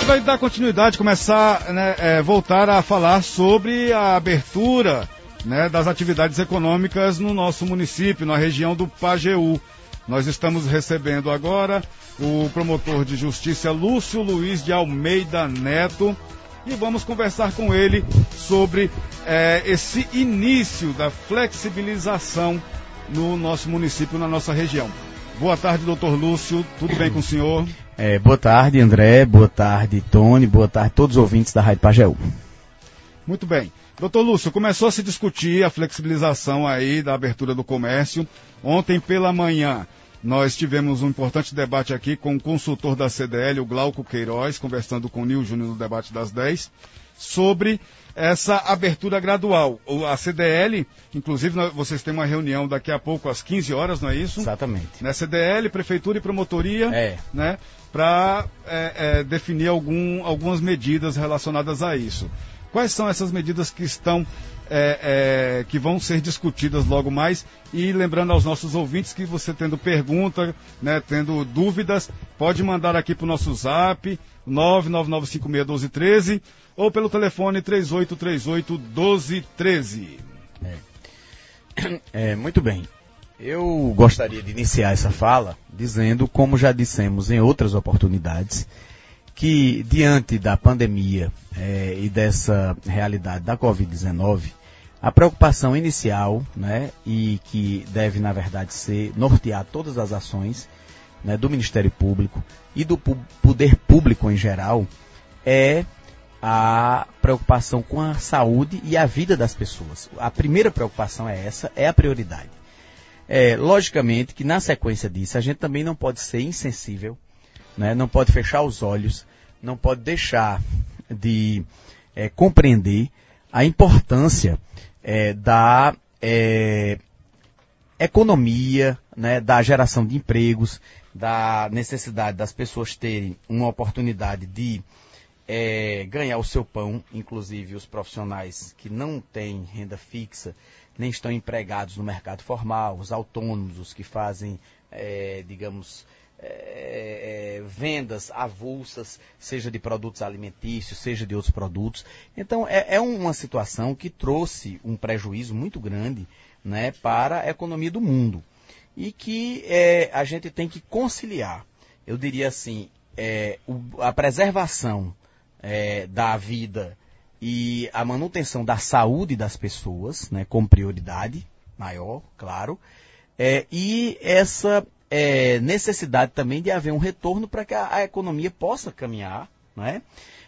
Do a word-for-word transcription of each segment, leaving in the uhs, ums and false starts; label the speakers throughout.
Speaker 1: gente vai dar continuidade, começar, né, é, voltar a falar sobre a abertura, né, das atividades econômicas no nosso município, na região do Pajeú. Nós estamos recebendo agora o promotor de justiça Lúcio Luiz de Almeida Neto e vamos conversar com ele sobre é, esse início da flexibilização no nosso município, na nossa região. Boa tarde, doutor Lúcio, tudo bem com o senhor?
Speaker 2: É, boa tarde, André, boa tarde, Tony, boa tarde a todos os ouvintes da Rádio Pajeú.
Speaker 1: Muito bem. Doutor Lúcio, começou a se discutir a flexibilização aí da abertura do comércio. Ontem pela manhã nós tivemos um importante debate aqui com o consultor da C D L, o Glauco Queiroz, conversando com o Nil Júnior no debate das dez, sobre essa abertura gradual. A C D L, inclusive vocês têm uma reunião daqui a pouco às quinze horas, não é isso?
Speaker 2: Exatamente.
Speaker 1: Né, C D L, Prefeitura e Promotoria,
Speaker 2: é.
Speaker 1: né, para é, é, definir algum, algumas medidas relacionadas a isso. Quais são essas medidas que estão, é, é, que vão ser discutidas logo mais? E lembrando aos nossos ouvintes que você tendo pergunta, né, tendo dúvidas, pode mandar aqui para o nosso zap, nove nove nove cinco seis um dois um três, ou pelo telefone três oito três oito, um dois um três.
Speaker 2: É. É, muito bem. Eu gostaria de iniciar essa fala dizendo, como já dissemos em outras oportunidades, que diante da pandemia é, e dessa realidade da covid dezenove, a preocupação inicial, né, e que deve, na verdade, ser nortear todas as ações, né, do Ministério Público e do pu- poder público em geral, é a preocupação com a saúde e a vida das pessoas. A primeira preocupação é essa, é a prioridade. É, logicamente que na sequência disso a gente também não pode ser insensível, né, não pode fechar os olhos, não pode deixar de é, compreender a importância é, da é, economia, né, da geração de empregos, da necessidade das pessoas terem uma oportunidade de é, ganhar o seu pão, inclusive os profissionais que não têm renda fixa, nem estão empregados no mercado formal, os autônomos, os que fazem, é, digamos, É, é, vendas avulsas, seja de produtos alimentícios, seja de outros produtos. Então, é, é uma situação que trouxe um prejuízo muito grande, né, para a economia do mundo. E que é, a gente tem que conciliar, eu diria assim, é, o, a preservação é, da vida e a manutenção da saúde das pessoas, né, como prioridade maior, claro, é, e essa É, necessidade também de haver um retorno para que a, a economia possa caminhar, né?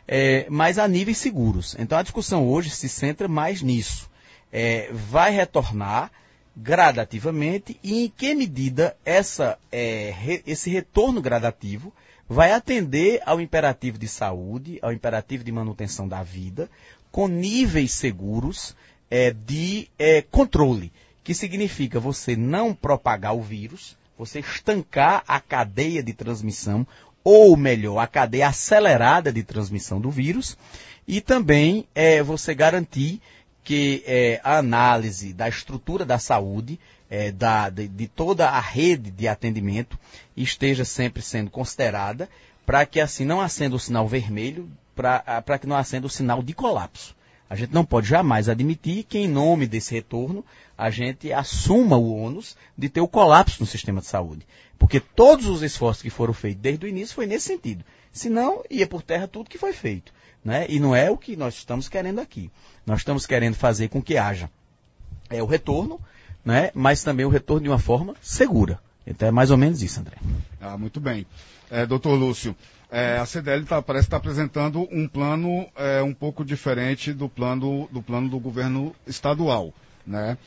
Speaker 2: É, mas a níveis seguros. Então a discussão hoje se centra mais nisso. É, vai retornar gradativamente e em que medida essa, é, re, esse retorno gradativo vai atender ao imperativo de saúde, ao imperativo de manutenção da vida, com níveis seguros é, de é, controle, que significa você não propagar o vírus, você estancar a cadeia de transmissão, ou melhor, a cadeia acelerada de transmissão do vírus, e também é, você garantir que é, a análise da estrutura da saúde, é, da, de, de toda a rede de atendimento, esteja sempre sendo considerada, para que assim não acenda o sinal vermelho, para que não acenda o sinal de colapso. A gente não pode jamais admitir que, em nome desse retorno, a gente assuma o ônus de ter o colapso no sistema de saúde. Porque todos os esforços que foram feitos desde o início foi nesse sentido. Senão, ia por terra tudo que foi feito, né? E não é o que nós estamos querendo aqui. Nós estamos querendo fazer com que haja é, o retorno, né? Mas também o retorno de uma forma segura. Então é mais ou menos isso, André.
Speaker 1: Ah, muito bem. É, doutor Lúcio, É, a C D L tá, parece estar tá apresentando um plano é, um pouco diferente do plano do, plano do governo estadual, né?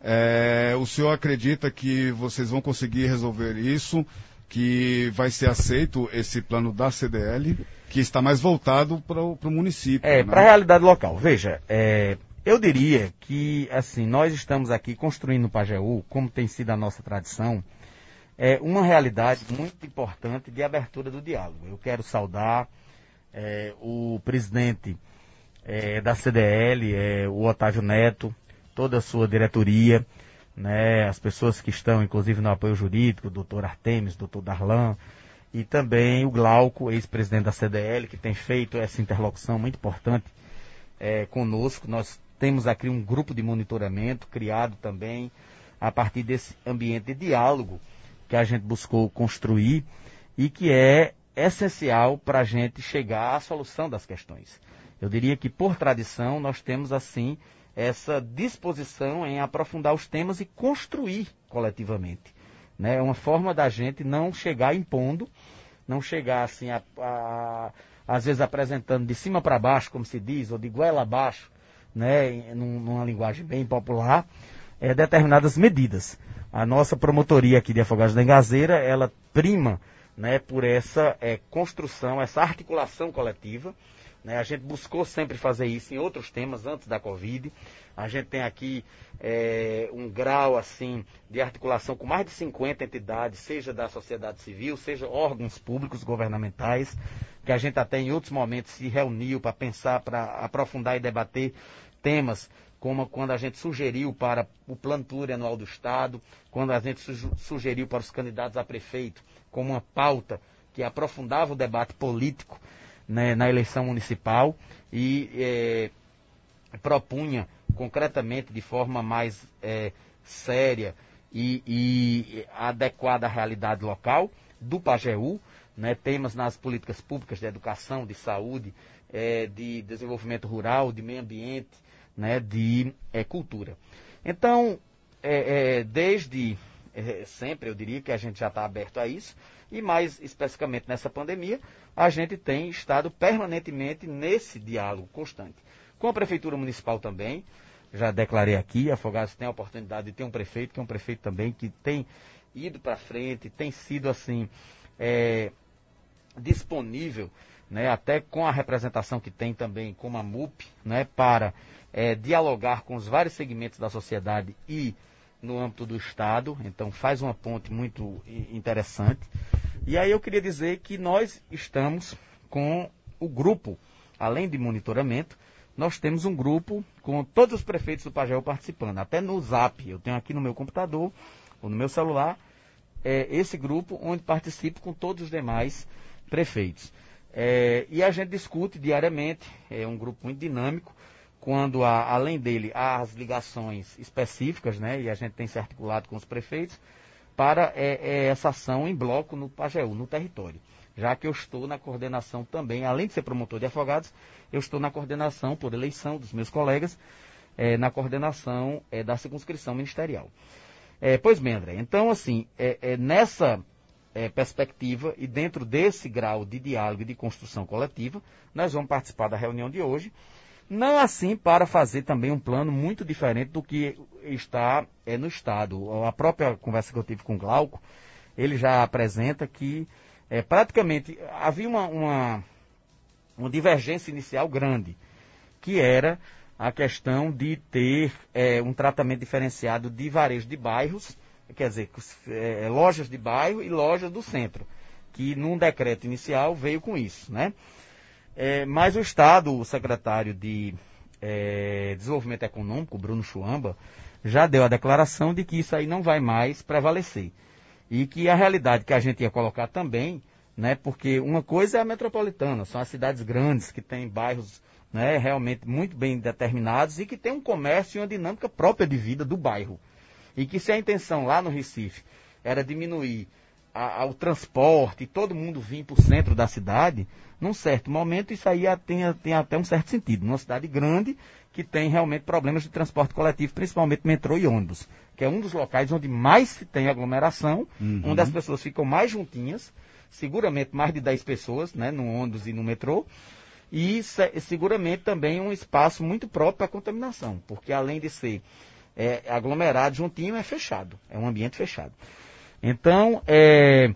Speaker 1: É, o senhor acredita que vocês vão conseguir resolver isso, que vai ser aceito esse plano da C D L, que está mais voltado para o município?
Speaker 2: É,
Speaker 1: né?
Speaker 2: Para a realidade local. Veja, é, eu diria que assim, nós estamos aqui construindo no Pajeú, como tem sido a nossa tradição, é uma realidade muito importante de abertura do diálogo. Eu quero saudar é, o presidente é, da C D L, é, o Otávio Neto, toda a sua diretoria, né, as pessoas que estão, inclusive, no apoio jurídico, o doutor Artemis, o doutor Darlan, e também o Glauco, ex-presidente da C D L, que tem feito essa interlocução muito importante é, conosco. Nós temos aqui um grupo de monitoramento criado também a partir desse ambiente de diálogo que a gente buscou construir e que é essencial para a gente chegar à solução das questões. Eu diria que, por tradição, nós temos, assim, essa disposição em aprofundar os temas e construir coletivamente. Né? É uma forma da gente não chegar impondo, não chegar, assim, a, a, às vezes apresentando de cima para baixo, como se diz, ou de goela abaixo, né? Numa linguagem bem popular, é, determinadas medidas. A nossa promotoria aqui de Afogados da Engazeira, ela prima, né, por essa é, construção, essa articulação coletiva. Né? A gente buscou sempre fazer isso em outros temas antes da Covid. A gente tem aqui é, um grau assim, de articulação com mais de cinquenta entidades, seja da sociedade civil, seja órgãos públicos governamentais, que a gente até em outros momentos se reuniu para pensar, para aprofundar e debater temas, como quando a gente sugeriu para o plano plurianual do Estado, quando a gente sugeriu para os candidatos a prefeito, como uma pauta que aprofundava o debate político, né, na eleição municipal e é, propunha concretamente, de forma mais é, séria e, e adequada à realidade local do Pajeú, né, temas nas políticas públicas de educação, de saúde, é, de desenvolvimento rural, de meio ambiente, né, de é, cultura. Então, é, é, desde é, sempre, eu diria que a gente já está aberto a isso, e mais especificamente nessa pandemia, a gente tem estado permanentemente nesse diálogo constante. Com a Prefeitura Municipal também, já declarei aqui, Afogados tem a oportunidade de ter um prefeito, que é um prefeito também que tem ido para frente, tem sido assim, é, disponível, né, até com a representação que tem também como a M U P, né, para é, dialogar com os vários segmentos da sociedade e no âmbito do Estado. Então faz uma ponte muito interessante. E aí eu queria dizer que nós estamos com o grupo, além de monitoramento, nós temos um grupo com todos os prefeitos do Pajeú participando, até no Zap, eu tenho aqui no meu computador, ou no meu celular, é, esse grupo onde participo com todos os demais prefeitos. É, e a gente discute diariamente, é um grupo muito dinâmico, quando, há, além dele, há as ligações específicas, né, e a gente tem se articulado com os prefeitos, para é, é, essa ação em bloco no Pajeú, no território. Já que eu estou na coordenação também, além de ser promotor de Afogados, eu estou na coordenação, por eleição dos meus colegas, é, na coordenação é, da circunscrição ministerial. É, pois bem, André, então assim, é, é, nessa é, perspectiva e dentro desse grau de diálogo e de construção coletiva, nós vamos participar da reunião de hoje, não assim para fazer também um plano muito diferente do que está é, no Estado. A própria conversa que eu tive com o Glauco, ele já apresenta que é, praticamente havia uma, uma, uma divergência inicial grande, que era a questão de ter é, um tratamento diferenciado de varejo de bairros, quer dizer, é, lojas de bairro e lojas do centro, que num decreto inicial veio com isso, né? É, mas o Estado, o secretário de é, Desenvolvimento Econômico, Bruno Chuamba, já deu a declaração de que isso aí não vai mais prevalecer. E que a realidade que a gente ia colocar também, né, porque uma coisa é a metropolitana, são as cidades grandes que têm bairros, né, realmente muito bem determinados e que tem um comércio e uma dinâmica própria de vida do bairro. E que se a intenção lá no Recife era diminuir a, a, o transporte e todo mundo vir para o centro da cidade, num certo momento isso aí tem, tem até um certo sentido. Numa cidade grande que tem realmente problemas de transporte coletivo, principalmente metrô e ônibus, que é um dos locais onde mais se tem aglomeração, uhum. onde as pessoas ficam mais juntinhas, seguramente mais de dez pessoas, né, no ônibus e no metrô, e se, seguramente também um espaço muito próprio para a contaminação, porque além de ser é, aglomerado juntinho, é fechado, é um ambiente fechado. Então, é,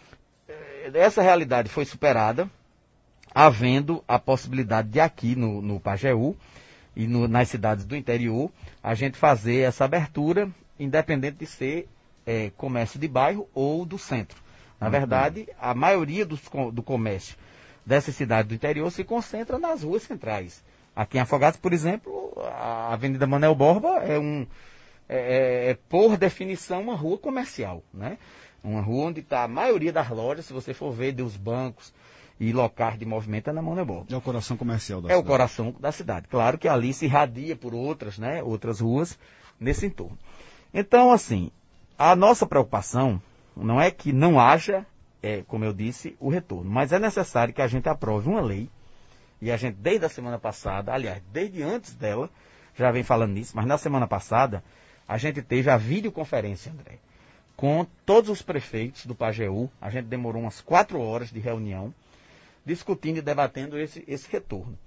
Speaker 2: essa realidade foi superada, havendo a possibilidade de aqui no, no Pajeú e no, nas cidades do interior, a gente fazer essa abertura, independente de ser é, comércio de bairro ou do centro. Na verdade, a maioria dos, do comércio dessas cidades do interior se concentra nas ruas centrais. Aqui em Afogados, por exemplo, a Avenida Manuel Borba é, um, é, é por definição, uma rua comercial, né? Uma rua onde está a maioria das lojas, se você for ver, dos bancos e locais de movimento, é na mão da boa.
Speaker 1: É o coração comercial da
Speaker 2: é
Speaker 1: cidade.
Speaker 2: É o coração da cidade. Claro que ali se irradia por outras, né, outras ruas nesse entorno. Então, assim, a nossa preocupação não é que não haja, é, como eu disse, o retorno, mas é necessário que a gente aprove uma lei, e a gente, desde a semana passada, aliás, desde antes dela, já vem falando nisso, mas na semana passada, a gente teve a videoconferência, André, com todos os prefeitos do Pajeú. A gente demorou umas quatro horas de reunião, discutindo e debatendo esse, esse retorno.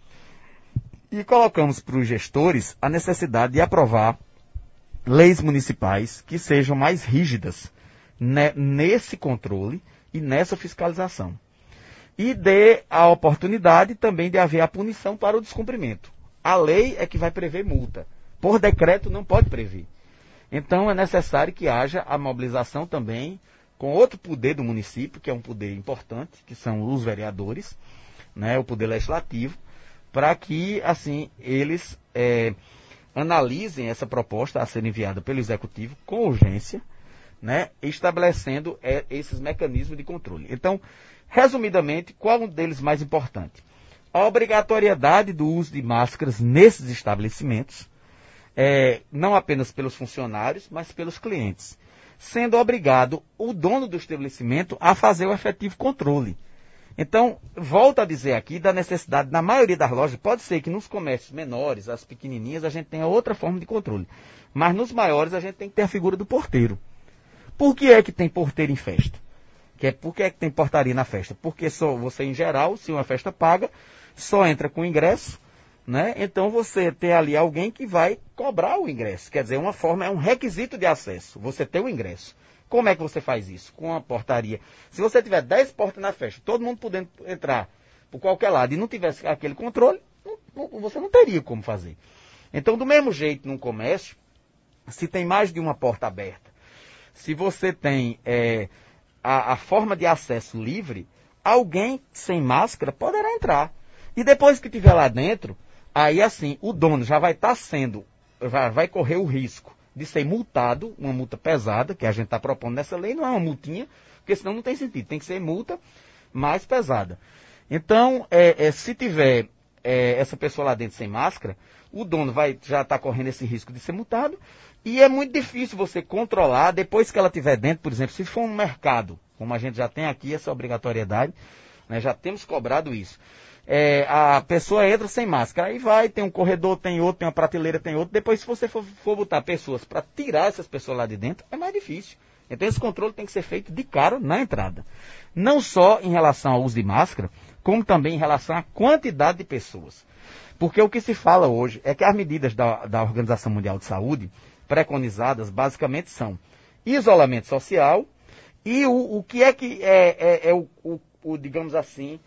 Speaker 2: E colocamos para os gestores a necessidade de aprovar leis municipais que sejam mais rígidas, né, nesse controle e nessa fiscalização. E dê a oportunidade também de haver a punição para o descumprimento. A lei é que vai prever multa. Por decreto não pode prever. Então é necessário que haja a mobilização também com outro poder do município, que é um poder importante, que são os vereadores, né, o poder legislativo, para que assim eles é, analisem essa proposta a ser enviada pelo Executivo com urgência, né, estabelecendo é, esses mecanismos de controle. Então, resumidamente, qual um deles mais importante? A obrigatoriedade do uso de máscaras nesses estabelecimentos, É, não apenas pelos funcionários, mas pelos clientes, sendo obrigado o dono do estabelecimento a fazer o efetivo controle. Então, volto a dizer aqui da necessidade, na maioria das lojas, pode ser que nos comércios menores, as pequenininhas, a gente tenha outra forma de controle, mas nos maiores a gente tem que ter a figura do porteiro. Por que é que tem porteiro em festa? Que é, por que é que tem portaria na festa? Porque só você, em geral, se uma festa paga, só entra com ingresso, né? Então você tem ali alguém que vai cobrar o ingresso. Quer dizer, uma forma, é um requisito de acesso, você ter o ingresso. Como é que você faz isso? Com a portaria. Se você tiver dez portas na festa, todo mundo podendo entrar por qualquer lado e não tivesse aquele controle, não, não, você não teria como fazer. Então, do mesmo jeito, num comércio, se tem mais de uma porta aberta, se você tem é, a, a forma de acesso livre, alguém sem máscara poderá entrar. E depois que estiver lá dentro, aí assim, o dono já vai estar sendo, vai, vai correr o risco de ser multado, uma multa pesada, que a gente está propondo nessa lei, não é uma multinha, porque senão não tem sentido, tem que ser multa mais pesada. Então, é, é, se tiver é, essa pessoa lá dentro sem máscara, o dono vai já estar correndo esse risco de ser multado, e é muito difícil você controlar, depois que ela estiver dentro, por exemplo, se for um mercado, como a gente já tem aqui essa obrigatoriedade, né, já temos cobrado isso. É, a pessoa entra sem máscara, aí vai, tem um corredor, tem outro, tem uma prateleira, tem outro. Depois, se você for, for botar pessoas para tirar essas pessoas lá de dentro, é mais difícil. Então, esse controle tem que ser feito de cara na entrada. Não só em relação ao uso de máscara, como também em relação à quantidade de pessoas. Porque o que se fala hoje é que as medidas da, da Organização Mundial de Saúde, preconizadas, basicamente são isolamento social e o, o que é que é, é, é o, o, o, digamos assim,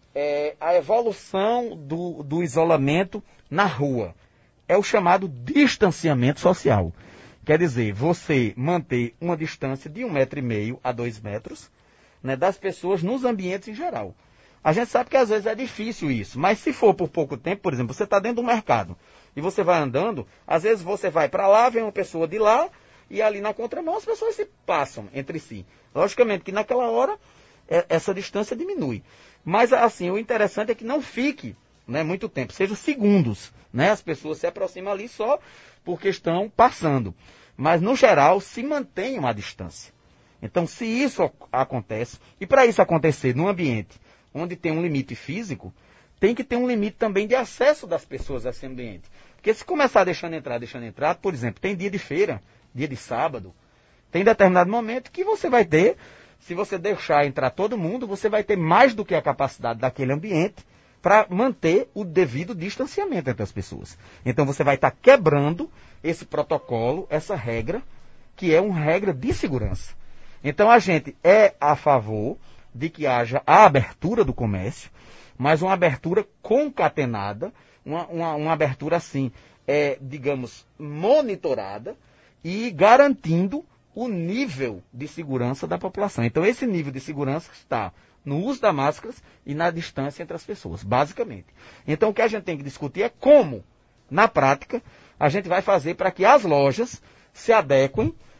Speaker 2: É a evolução do, do isolamento na rua. É o chamado distanciamento social. Quer dizer, você manter uma distância de um metro e meio a dois metros, né, das pessoas nos ambientes em geral. A gente sabe que às vezes é difícil isso, mas se for por pouco tempo, por exemplo, você está dentro do mercado e você vai andando, às vezes você vai para lá, vem uma pessoa de lá e ali na contramão as pessoas se passam entre si. Logicamente que naquela hora é, essa distância diminui. Mas, assim, o interessante é que não fique, né, muito tempo, seja segundos, né? As pessoas se aproximam ali só porque estão passando. Mas, no geral, se mantém uma distância. Então, se isso acontece, e para isso acontecer num ambiente onde tem um limite físico, tem que ter um limite também de acesso das pessoas a esse ambiente. Porque se começar deixando entrar, deixando entrar, por exemplo, tem dia de feira, dia de sábado, tem determinado momento que você vai ter... Se você deixar entrar todo mundo, você vai ter mais do que a capacidade daquele ambiente para manter o devido distanciamento entre as pessoas. Então você vai estar tá quebrando esse protocolo, essa regra, que é uma regra de segurança. Então a gente é a favor de que haja a abertura do comércio, mas uma abertura concatenada, uma, uma, uma abertura assim, é, digamos, monitorada e garantindo o nível de segurança da população. Então, esse nível de segurança está no uso das máscaras e na distância entre as pessoas, basicamente. Então, o que a gente tem que discutir é como, na prática, a gente vai fazer para que as lojas se adequem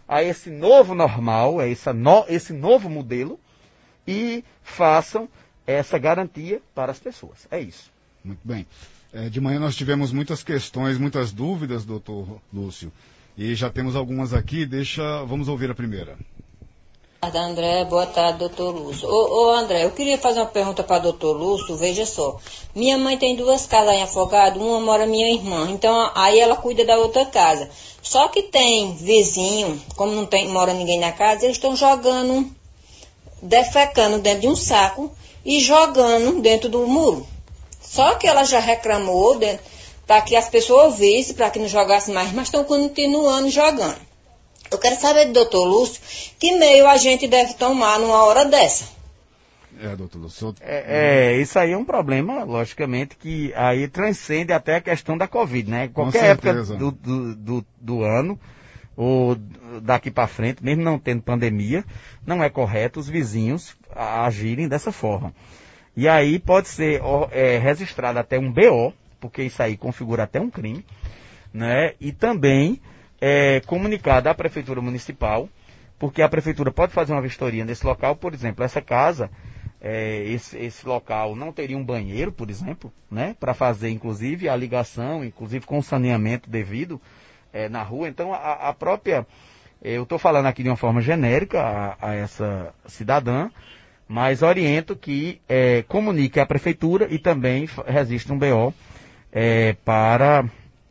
Speaker 2: a esse novo normal, a essa no, esse novo modelo, e façam essa garantia para as pessoas. É isso.
Speaker 1: Muito bem. É, de manhã nós tivemos muitas questões, muitas dúvidas, doutor Lúcio, e já temos algumas aqui, deixa, vamos ouvir a primeira.
Speaker 3: Boa tarde, André. Boa tarde, doutor Lúcio. Ô, ô, André, eu queria fazer uma pergunta para o doutor Lúcio. Veja só, minha mãe tem duas casas em Afogado, uma mora minha irmã, então aí ela cuida da outra casa. Só que tem vizinho, como não tem, mora ninguém na casa, eles estão jogando, defecando dentro de um saco e jogando dentro do muro. Só que ela já reclamou para que as pessoas ouvissem, para que não jogassem mais, mas estão continuando jogando. Eu quero saber do doutor Lúcio, que meio a gente deve tomar numa hora dessa?
Speaker 1: É, doutor Lúcio.
Speaker 2: É, é, isso aí é um problema, logicamente, que aí transcende até a questão da Covid, né? Qualquer época do, do, do, do ano, ou daqui para frente, mesmo não tendo pandemia, não é correto os vizinhos agirem dessa forma. E aí pode ser é, registrado até um B O, porque isso aí configura até um crime, né? E também é, comunicado à Prefeitura Municipal, porque a Prefeitura pode fazer uma vistoria nesse local. Por exemplo, essa casa, é, esse, esse local não teria um banheiro, por exemplo, né? Para fazer, inclusive, a ligação, inclusive com o saneamento devido é, na rua. Então, a, a própria... Eu estou falando aqui de uma forma genérica a, a essa cidadã, mas oriento que é, comunique à Prefeitura e também registre um B O é, para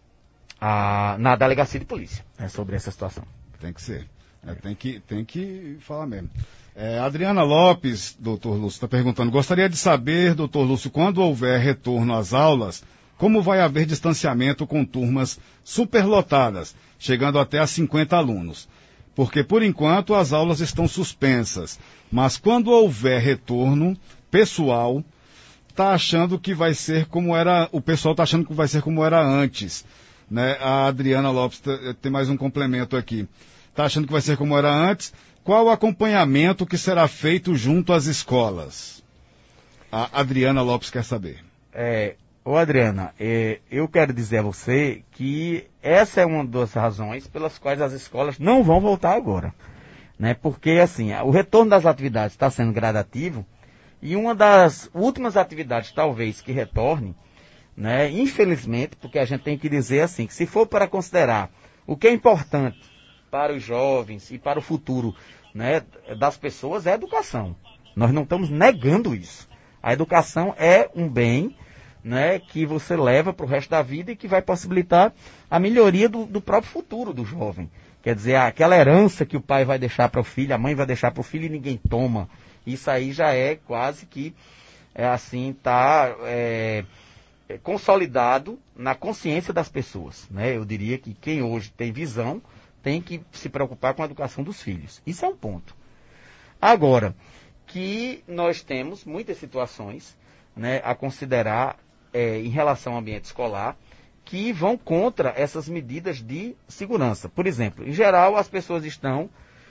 Speaker 2: a, na delegacia de polícia, né, sobre essa situação.
Speaker 1: Tem que ser. É, tem, que, tem que falar mesmo. É, Adriana Lopes, doutor Lúcio, está perguntando, gostaria de saber, doutor Lúcio, quando houver retorno às aulas, como vai haver distanciamento com turmas superlotadas, chegando até a cinquenta alunos? Porque, por enquanto, as aulas estão suspensas. Mas quando houver retorno, pessoal está achando que vai ser como era, o pessoal está achando que vai ser como era antes. Né? A Adriana Lopes tem mais um complemento aqui. Está achando que vai ser como era antes. Qual o acompanhamento que será feito junto às escolas? A Adriana Lopes quer saber.
Speaker 2: É, ô Adriana, é, eu quero dizer a você que essa é uma das razões pelas quais as escolas não vão voltar agora. Né? Porque, assim, o retorno das atividades está sendo gradativo e uma das últimas atividades, talvez, que retorne, né, infelizmente, porque a gente tem que dizer assim, que se for para considerar o que é importante para os jovens e para o futuro, né, das pessoas, é a educação. Nós não estamos negando isso. A educação é um bem, né, que você leva para o resto da vida e que vai possibilitar a melhoria do, do próprio futuro do jovem. Quer dizer, aquela herança que o pai vai deixar para o filho, a mãe vai deixar para o filho e ninguém toma. Isso aí já é quase que, é assim, está é, é, consolidado na consciência das pessoas. Né? Eu diria que quem hoje tem visão tem que se preocupar com a educação dos filhos. Isso é um ponto. Agora, que nós temos muitas situações, né, a considerar é, em relação ao ambiente escolar, que vão contra essas medidas de segurança. Por exemplo, em geral, as pessoas estão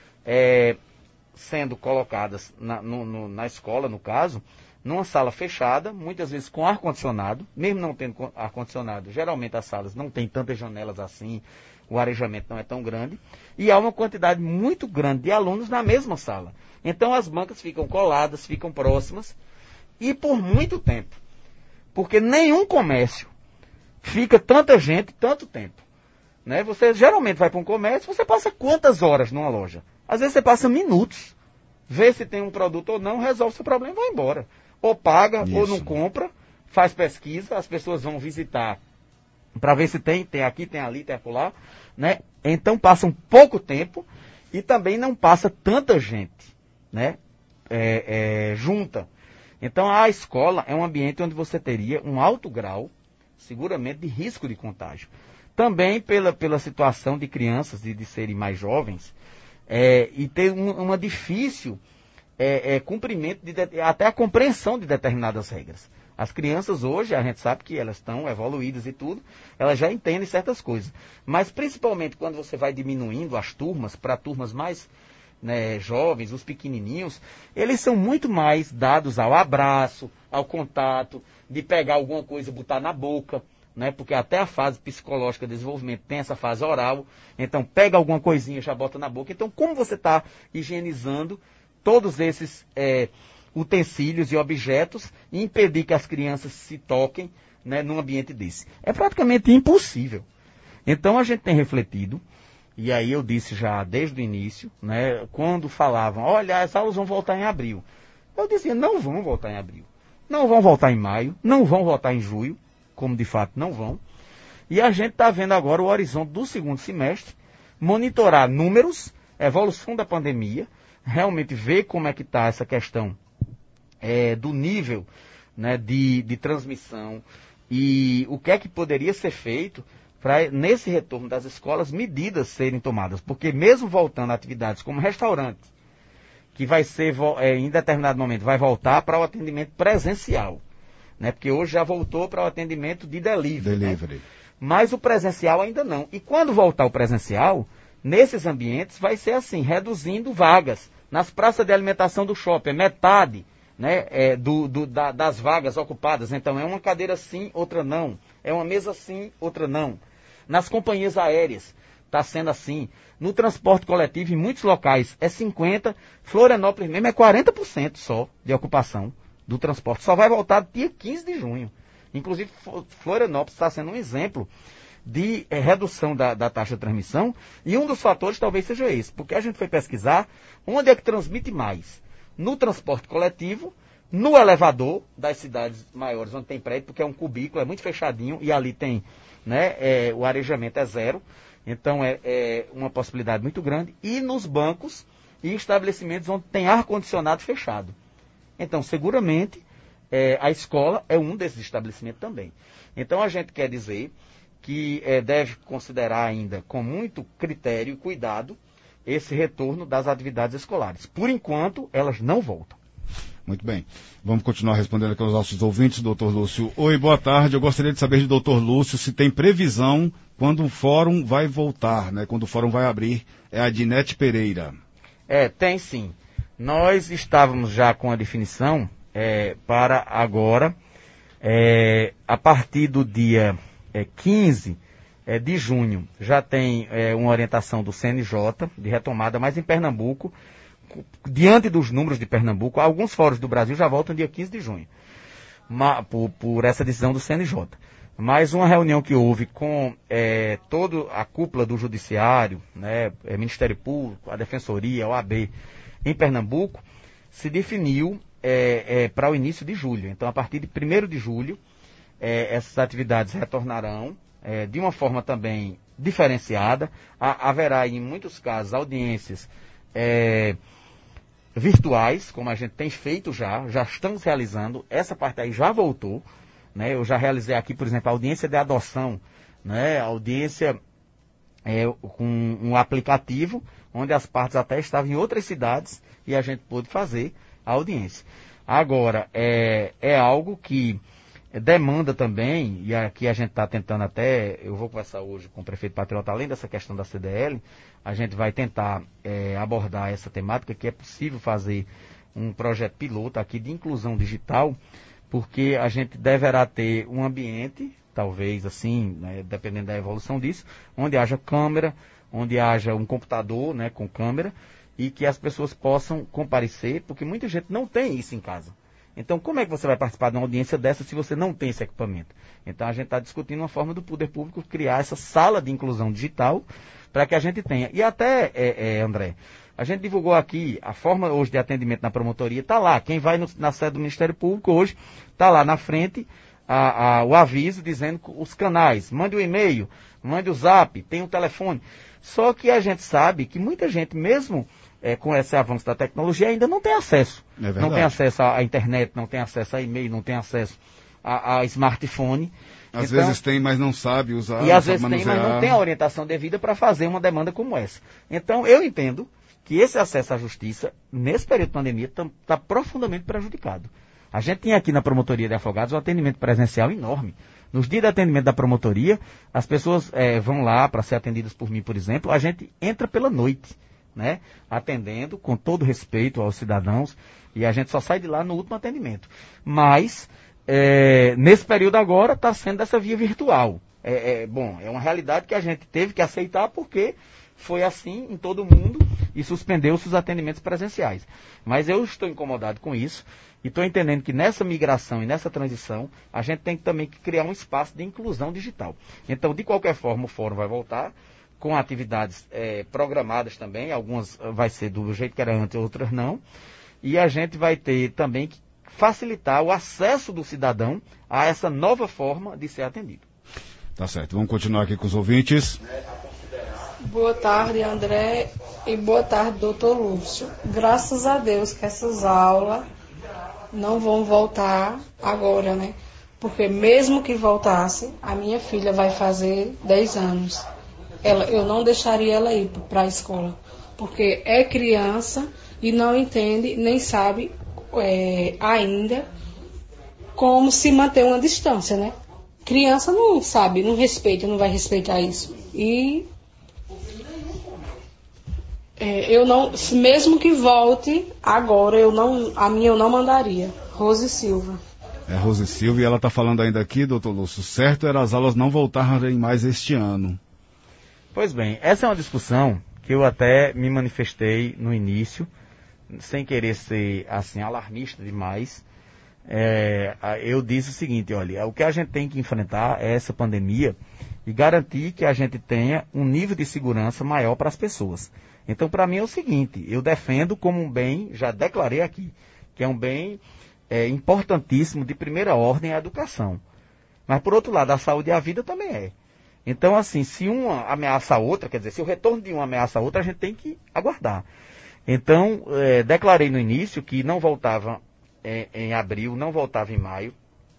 Speaker 2: é, sendo colocadas na, no, no, na escola, no caso, numa sala fechada, muitas vezes com ar-condicionado, mesmo não tendo ar-condicionado, geralmente as salas não têm tantas janelas assim, o arejamento não é tão grande, e há uma quantidade muito grande de alunos na mesma sala. Então as bancas ficam coladas, ficam próximas, e por muito tempo. Porque nenhum comércio fica tanta gente, tanto tempo. Né? Você geralmente vai para um comércio, você passa quantas horas numa loja? Às vezes você passa minutos. Vê se tem um produto ou não, resolve seu problema e vai embora. Ou paga, Isso. ou não compra, faz pesquisa, as pessoas vão visitar para ver se tem, tem aqui, tem ali, tem acolá. Né? Então passa um pouco tempo e também não passa tanta gente, né? é, é, junta. Então a escola é um ambiente onde você teria um alto grau, seguramente, de risco de contágio. Também pela, pela situação de crianças e de serem mais jovens, é, e ter um, uma difícil é, é, cumprimento, de, de, até a compreensão de determinadas regras. As crianças hoje, a gente sabe que elas estão evoluídas e tudo, elas já entendem certas coisas. Mas principalmente quando você vai diminuindo as turmas para turmas mais, né, jovens, os pequenininhos, eles são muito mais dados ao abraço, ao contato, de pegar alguma coisa e botar na boca. né? Porque até a fase psicológica de desenvolvimento tem essa fase oral, então pega alguma coisinha, já bota na boca. Então, como você está higienizando todos esses é, utensílios e objetos e impedir que as crianças se toquem, né, num ambiente desse? É praticamente impossível. Então, a gente tem refletido, e aí eu disse já desde o início, né, quando falavam, olha, as aulas vão voltar em abril. Eu dizia, não vão voltar em abril. Não vão voltar em maio, não vão voltar em julho, como de fato não vão. E a gente está vendo agora o horizonte do segundo semestre, monitorar números, evolução da pandemia, realmente ver como é que está essa questão é, do nível, né, de, de transmissão e o que é que poderia ser feito para, nesse retorno das escolas, medidas serem tomadas. Porque mesmo voltando a atividades como restaurantes, que vai ser, é, em determinado momento, vai voltar para o atendimento presencial, né? Porque hoje já voltou para o atendimento de delivery.
Speaker 1: Delivery.
Speaker 2: Né? Mas o presencial ainda não. E quando voltar o presencial, nesses ambientes vai ser assim, reduzindo vagas. Nas praças de alimentação do shopping, metade, né, é, do, do, da, das vagas ocupadas. Então é uma cadeira sim, outra não. É uma mesa sim, outra não. Nas companhias aéreas, está sendo assim. No transporte coletivo, em muitos locais, é cinquenta por cento. Florianópolis mesmo é quarenta por cento só de ocupação do transporte. Só vai voltar dia quinze de junho. Inclusive, Florianópolis está sendo um exemplo de é, redução da, da taxa de transmissão. E um dos fatores talvez seja esse. Porque a gente foi pesquisar onde é que transmite mais. No transporte coletivo, no elevador das cidades maiores, onde tem prédio, porque é um cubículo, é muito fechadinho, e ali tem, né, é, o arejamento é zero. Então é, é uma possibilidade muito grande. E nos bancos e estabelecimentos onde tem ar-condicionado fechado. Então, seguramente, é, a escola é um desses estabelecimentos também. Então, a gente quer dizer que é, deve considerar ainda com muito critério e cuidado esse retorno das atividades escolares. Por enquanto, elas não voltam.
Speaker 1: Muito bem. Vamos continuar respondendo aqui aos nossos ouvintes, doutor Lúcio. Oi, boa tarde. Eu gostaria de saber de doutor Lúcio se tem previsão quando o fórum vai voltar, né? Quando o fórum vai abrir. É a Dinete Pereira.
Speaker 2: É, tem sim. Nós estávamos já com a definição é, para agora, é, a partir do dia é, quinze é, de junho, já tem é, uma orientação do C N J de retomada, mas em Pernambuco, diante dos números de Pernambuco, alguns fóruns do Brasil já voltam dia quinze de junho, ma, por, por essa decisão do C N J. Mas uma reunião que houve com é, toda a cúpula do Judiciário, né, é, Ministério Público, a Defensoria, a O A B, em Pernambuco, se definiu é, é, para o início de julho. Então, a partir de primeiro de julho, é, essas atividades retornarão é, de uma forma também diferenciada. Ha, haverá, em muitos casos, audiências é, virtuais, como a gente tem feito já, já estamos realizando, essa parte aí já voltou, né? Eu já realizei aqui, por exemplo, a audiência de adoção, né? A audiência é, com um aplicativo, onde as partes até estavam em outras cidades e a gente pôde fazer a audiência. Agora, é, é algo que demanda também, e aqui a gente está tentando até, eu vou conversar hoje com o prefeito Patriota, além dessa questão da C D L, a gente vai tentar é, abordar essa temática, que é possível fazer um projeto piloto aqui de inclusão digital, porque a gente deverá ter um ambiente, talvez assim, né, dependendo da evolução disso, onde haja câmera, onde haja um computador, né, com câmera, e que as pessoas possam comparecer, porque muita gente não tem isso em casa. Então, como é que você vai participar de uma audiência dessa se você não tem esse equipamento? Então, a gente está discutindo uma forma do poder público criar essa sala de inclusão digital para que a gente tenha. E até, é, é, André, a gente divulgou aqui a forma hoje de atendimento na promotoria, está lá. Quem vai no, na sede do Ministério Público hoje, está lá na frente a, a, o aviso dizendo os canais. Mande o um e-mail, mande o zap, tem o um telefone. Só que a gente sabe que muita gente, mesmo é, com esse avanço da tecnologia, ainda não tem acesso. É não tem acesso à internet, não tem acesso a e-mail, não tem acesso a, a smartphone.
Speaker 1: Às
Speaker 2: então,
Speaker 1: vezes tem, mas não sabe usar.
Speaker 2: E às vezes tem, mas não tem a orientação devida para fazer uma demanda como essa. Então, eu entendo que esse acesso à justiça, nesse período de pandemia, está tá profundamente prejudicado. A gente tem aqui na promotoria de Afogados um atendimento presencial enorme. Nos dias de atendimento da promotoria, as pessoas é, vão lá para ser atendidas por mim, por exemplo, a gente entra pela noite, né, atendendo com todo respeito aos cidadãos, e a gente só sai de lá no último atendimento. Mas é, nesse período agora está sendo dessa via virtual. É, é, bom, é uma realidade que a gente teve que aceitar porque foi assim em todo mundo e suspendeu-se os atendimentos presenciais. Mas eu estou incomodado com isso e estou entendendo que nessa migração e nessa transição a gente tem também que criar um espaço de inclusão digital. Então, de qualquer forma, o fórum vai voltar com atividades é, programadas também, algumas vai ser do jeito que era antes, outras não, e a gente vai ter também que facilitar o acesso do cidadão a essa nova forma de ser atendido.
Speaker 1: Tá certo, vamos continuar aqui com os ouvintes.
Speaker 4: Boa tarde, André, e boa tarde, doutor Lúcio. Graças a Deus que essas aulas não vão voltar agora, né? Porque mesmo que voltasse, a minha filha vai fazer dez anos. Ela, eu não deixaria ela ir para a escola, porque é criança e não entende, nem sabe é, ainda como se manter uma distância, né? Criança não sabe, não respeita, não vai respeitar isso. E é, eu não, mesmo que volte agora, eu não, a minha eu não mandaria. Rose Silva.
Speaker 1: É Rose Silva e ela está falando ainda aqui, doutor Lúcio, certo era as aulas não voltarem mais este ano.
Speaker 2: Pois bem, essa é uma discussão que eu até me manifestei no início, sem querer ser assim alarmista demais. É, eu disse o seguinte, olha, o que a gente tem que enfrentar é essa pandemia e garantir que a gente tenha um nível de segurança maior para as pessoas. Então, para mim é o seguinte, eu defendo como um bem, já declarei aqui, que é um bem é, importantíssimo de primeira ordem a educação. Mas, por outro lado, a saúde e a vida também é. Então, assim, se uma ameaça a outra, quer dizer, se o retorno de uma ameaça a outra, a gente tem que aguardar. Então, é, declarei no início que não voltava Em, em abril, não voltava em maio,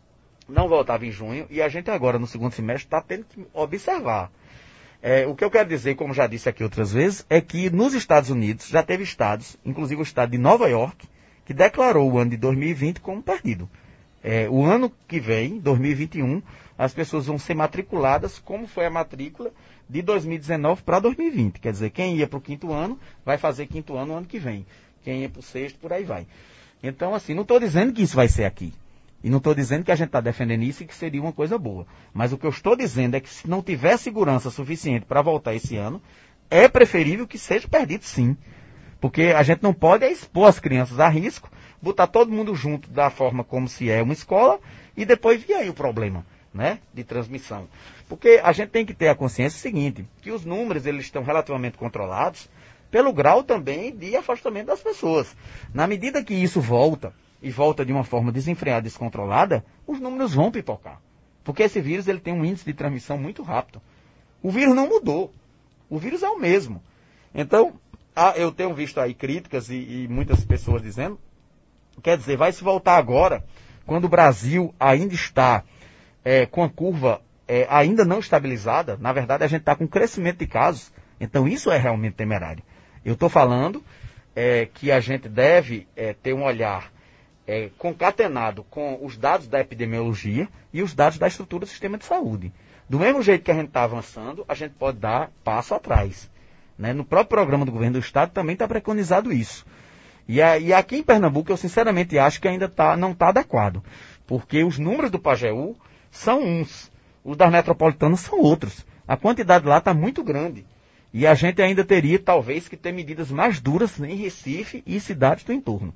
Speaker 2: não voltava em junho, e a gente agora, no segundo semestre, está tendo que observar. É, o que eu quero dizer, como já disse aqui outras vezes, é que nos Estados Unidos já teve estados, inclusive o estado de Nova York, que declarou o ano de dois mil e vinte como perdido. É, o ano que vem, dois mil e vinte e um, as pessoas vão ser matriculadas como foi a matrícula de dois mil e dezenove para dois mil e vinte. Quer dizer, quem ia para o quinto ano, vai fazer quinto ano no ano que vem. Quem ia para o sexto, por aí vai. Então, assim, não estou dizendo que isso vai ser aqui. E não estou dizendo que a gente está defendendo isso e que seria uma coisa boa. Mas o que eu estou dizendo é que se não tiver segurança suficiente para voltar esse ano, é preferível que seja perdido sim. Porque a gente não pode expor as crianças a risco, botar todo mundo junto da forma como se é uma escola e depois vir aí o problema, né, de transmissão. Porque a gente tem que ter a consciência seguinte, que os números eles estão relativamente controlados, pelo grau também de afastamento das pessoas. Na medida que isso volta, e volta de uma forma desenfreada, descontrolada, os números vão pipocar. Porque esse vírus ele tem um índice de transmissão muito rápido. O vírus não mudou. O vírus é o mesmo. Então, eu tenho visto aí críticas e, e muitas pessoas dizendo, quer dizer, vai se voltar agora, quando o Brasil ainda está é, com a curva é, ainda não estabilizada. Na verdade, a gente está com crescimento de casos. Então, isso é realmente temerário. Eu estou falando é, que a gente deve é, ter um olhar é, concatenado com os dados da epidemiologia e os dados da estrutura do sistema de saúde. Do mesmo jeito que a gente está avançando, a gente pode dar passo atrás. Né? No próprio programa do governo do Estado também está preconizado isso. E, a, e aqui em Pernambuco eu sinceramente acho que ainda tá, não está adequado. Porque os números do Pajeú são uns, os das metropolitanas são outros. A quantidade lá está muito grande. E a gente ainda teria, talvez, que ter medidas mais duras em Recife e cidades do entorno.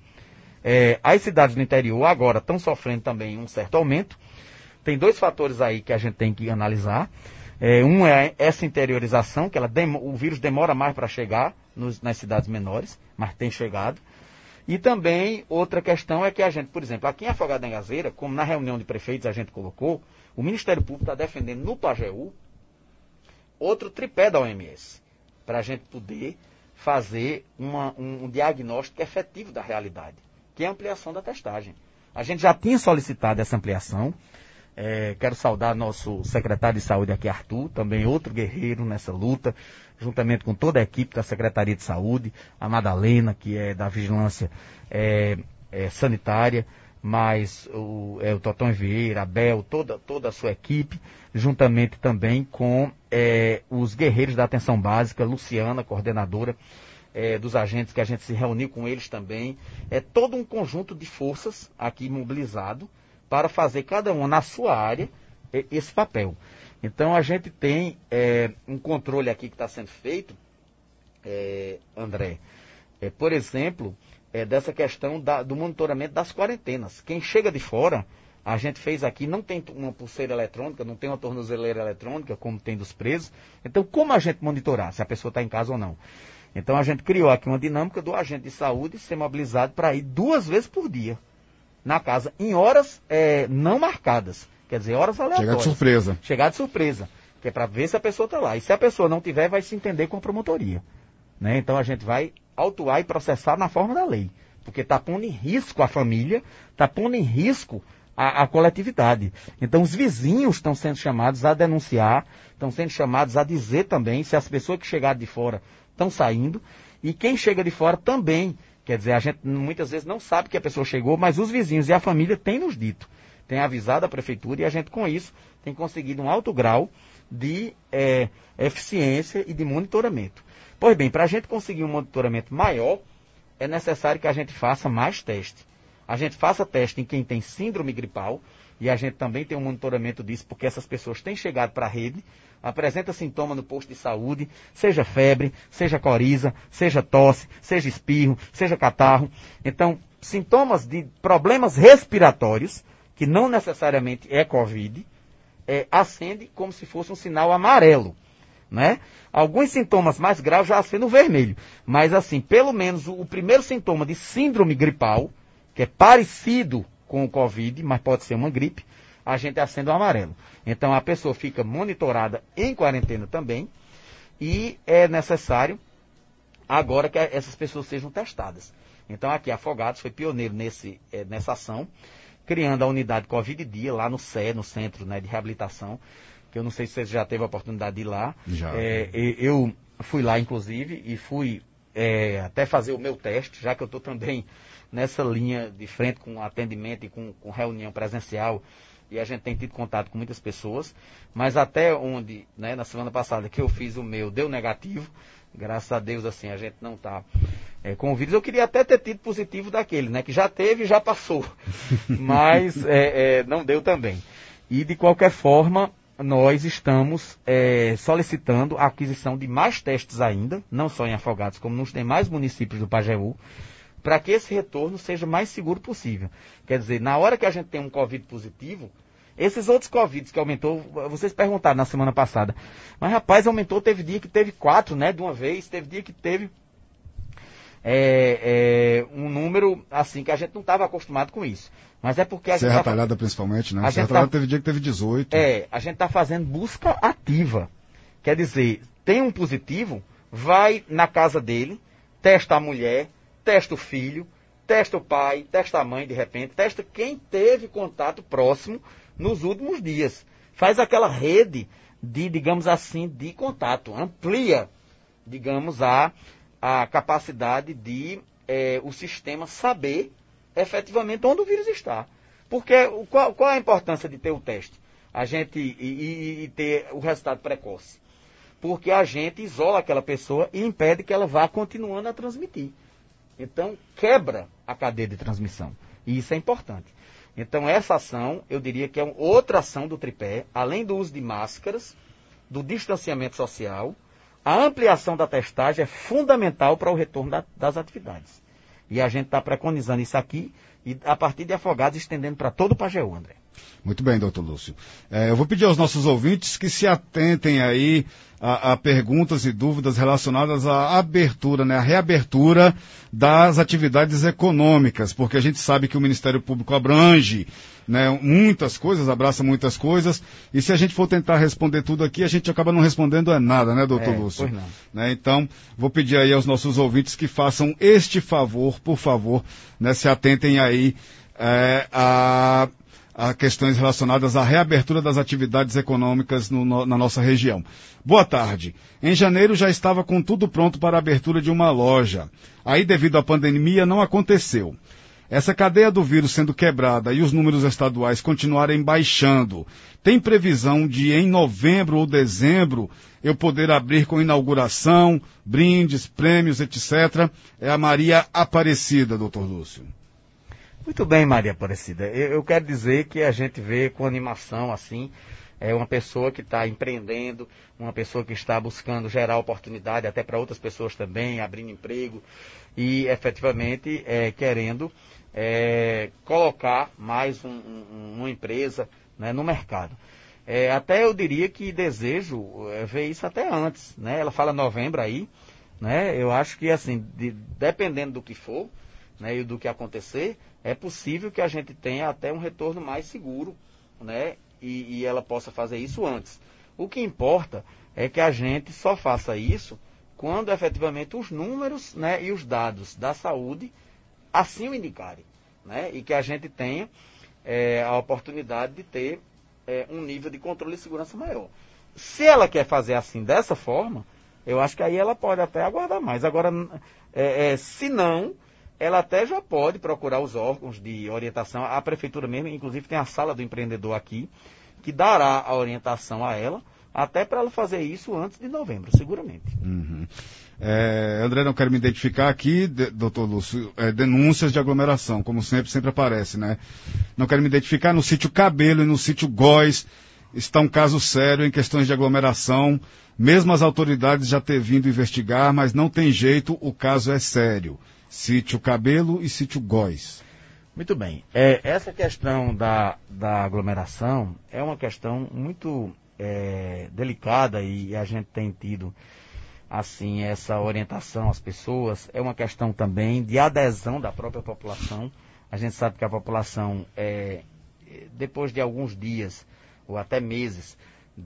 Speaker 2: É, as cidades do interior agora estão sofrendo também um certo aumento. Tem dois fatores aí que a gente tem que analisar. É, um é essa interiorização, que ela demo, o vírus demora mais para chegar nos, nas cidades menores, mas tem chegado. E também outra questão é que a gente, por exemplo, aqui em Afogado da Engazeira, como na reunião de prefeitos a gente colocou, o Ministério Público está defendendo no Pajeú outro tripé da O M S. Para a gente poder fazer uma, um, um diagnóstico efetivo da realidade, que é a ampliação da testagem. A gente já tinha solicitado essa ampliação. É, quero saudar nosso secretário de saúde aqui, Arthur, também outro guerreiro nessa luta, juntamente com toda a equipe da Secretaria de Saúde, a Madalena, que é da Vigilância é, é, Sanitária, mas o, é, o Totão Vieira, a Bel, toda, toda a sua equipe, juntamente também com é, os guerreiros da atenção básica, Luciana, coordenadora é, dos agentes, que a gente se reuniu com eles também. É todo um conjunto de forças aqui mobilizado para fazer cada uma na sua área esse papel. Então a gente tem é, um controle aqui que está sendo feito, é, André, é, por exemplo, é, dessa questão da, do monitoramento das quarentenas. Quem chega de fora, a gente fez aqui, não tem uma pulseira eletrônica, não tem uma tornozeleira eletrônica, como tem dos presos. Então, como a gente monitorar se a pessoa está em casa ou não? Então, a gente criou aqui uma dinâmica do agente de saúde ser mobilizado para ir duas vezes por dia na casa, em horas é, não marcadas. Quer dizer, horas aleatórias.
Speaker 1: Chegar de surpresa.
Speaker 2: Chegar de surpresa, que é para ver se a pessoa está lá. E se a pessoa não tiver, vai se entender com a promotoria. Né? Então, a gente vai autuar e processar na forma da lei. Porque está pondo em risco a família, está pondo em risco A, a coletividade. Então, os vizinhos estão sendo chamados a denunciar, estão sendo chamados a dizer também se as pessoas que chegaram de fora estão saindo, e quem chega de fora também. Quer dizer, a gente muitas vezes não sabe que a pessoa chegou, mas os vizinhos e a família têm nos dito, têm avisado a prefeitura, e a gente, com isso, tem conseguido um alto grau de é, eficiência e de monitoramento. Pois bem, para a gente conseguir um monitoramento maior, é necessário que a gente faça mais testes. A gente faça teste em quem tem síndrome gripal, e a gente também tem um monitoramento disso, porque essas pessoas têm chegado para a rede, apresenta sintoma no posto de saúde, seja febre, seja coriza, seja tosse, seja espirro, seja catarro. Então, sintomas de problemas respiratórios, que não necessariamente é Covid, é, acende como se fosse um sinal amarelo. Né? Alguns sintomas mais graves já acendem o vermelho, mas assim, pelo menos o, o primeiro sintoma de síndrome gripal, que é parecido com o Covid, mas pode ser uma gripe, a gente acende o amarelo. Então a pessoa fica monitorada em quarentena também, e é necessário agora que essas pessoas sejam testadas. Então aqui Afogados foi pioneiro nesse, é, nessa ação, criando a unidade Covid Dia lá no C E, no Centro, né, de Reabilitação, que eu não sei se você já teve a oportunidade de ir lá.
Speaker 1: Já.
Speaker 2: É, eu fui lá, inclusive, e fui é, até fazer o meu teste, já que eu estou também nessa linha de frente com atendimento e com, com reunião presencial, e a gente tem tido contato com muitas pessoas, mas até onde, né, na semana passada que eu fiz o meu, deu negativo, graças a Deus, assim, a gente não está é, com o vírus. Eu queria até ter tido positivo daquele, né, que já teve e já passou, mas é, é, não deu também. E de qualquer forma, nós estamos é, solicitando a aquisição de mais testes ainda, não só em Afogados, como nos demais municípios do Pajeú, para que esse retorno seja mais seguro possível. Quer dizer, na hora que a gente tem um Covid positivo, esses outros Covids que aumentou, vocês perguntaram na semana passada, mas rapaz, aumentou, teve dia que teve quatro, né, de uma vez, teve dia que teve é, é, um número, assim, que a gente não estava acostumado com isso. Mas é porque a
Speaker 1: Serra
Speaker 2: gente...
Speaker 1: Talhada tá, principalmente, né?
Speaker 2: A
Speaker 1: Serra Talhada tá, teve dia que teve dezoito.
Speaker 2: É, a gente está fazendo busca ativa. Quer dizer, tem um positivo, vai na casa dele, testa a mulher, testa o filho, testa o pai, testa a mãe de repente, testa quem teve contato próximo nos últimos dias. Faz aquela rede de, digamos assim, de contato. Amplia, digamos, a, a capacidade de é, o sistema saber efetivamente onde o vírus está. Porque qual, qual a importância de ter o teste? A gente e, e, e ter o resultado precoce. Porque a gente isola aquela pessoa e impede que ela vá continuando a transmitir. Então, quebra a cadeia de transmissão. E isso é importante. Então, essa ação, eu diria que é outra ação do tripé, além do uso de máscaras, do distanciamento social, a ampliação da testagem é fundamental para o retorno da, das atividades. E a gente está preconizando isso aqui, e a partir de Afogados, estendendo para todo o Pajeú, André.
Speaker 1: Muito bem, doutor Lúcio. É, eu vou pedir aos nossos ouvintes que se atentem aí a, a perguntas e dúvidas relacionadas à abertura, né, à reabertura das atividades econômicas, porque a gente sabe que o Ministério Público abrange, né, muitas coisas, abraça muitas coisas, e se a gente for tentar responder tudo aqui, a gente acaba não respondendo é nada, né, doutor
Speaker 2: é,
Speaker 1: Lúcio?
Speaker 2: Pois não.
Speaker 1: Né, então, vou pedir aí aos nossos ouvintes que façam este favor, por favor, né, se atentem aí é, a... a questões relacionadas à reabertura das atividades econômicas no, no, na nossa região. Boa tarde. Em janeiro já estava com tudo pronto para a abertura de uma loja. Aí, devido à pandemia, não aconteceu. Essa cadeia do vírus sendo quebrada e os números estaduais continuarem baixando, tem previsão de, em novembro ou dezembro, eu poder abrir com inauguração, brindes, prêmios, etcétera? É a Maria Aparecida, doutor Lúcio.
Speaker 2: Muito bem, Maria Aparecida. Eu, eu quero dizer que a gente vê com animação, assim, é uma pessoa que está empreendendo, uma pessoa que está buscando gerar oportunidade até para outras pessoas também, abrindo emprego e efetivamente é, querendo é, colocar mais um, um, uma empresa, né, no mercado. É, até eu diria que desejo é, ver isso até antes, né? Ela fala novembro aí, né? Eu acho que assim, de, dependendo do que for, né, e do que acontecer, é possível que a gente tenha até um retorno mais seguro, né? E, e ela possa fazer isso antes. O que importa é que a gente só faça isso quando efetivamente os números, né, e os dados da saúde assim o indicarem, né? E que a gente tenha é, a oportunidade de ter é, um nível de controle e segurança maior. Se ela quer fazer assim, dessa forma, eu acho que aí ela pode até aguardar mais. Agora, é, é, se não, ela até já pode procurar os órgãos de orientação. A prefeitura mesmo, inclusive, tem a sala do empreendedor aqui, que dará a orientação a ela, até para ela fazer isso antes de novembro, seguramente.
Speaker 1: Uhum. É, André, não quero me identificar aqui, de, doutor Lúcio, é, denúncias de aglomeração, como sempre, sempre aparece, né? Não quero me identificar no sítio Cabelo e no sítio Góis, está um caso sério em questões de aglomeração, mesmo as autoridades já ter vindo investigar, mas não tem jeito, o caso é sério. Sítio Cabelo e sítio Góis.
Speaker 2: Muito bem. É, essa questão da, da aglomeração é uma questão muito é, delicada e a gente tem tido assim essa orientação às pessoas. É uma questão também de adesão da própria população. A gente sabe que a população, é, depois de alguns dias ou até meses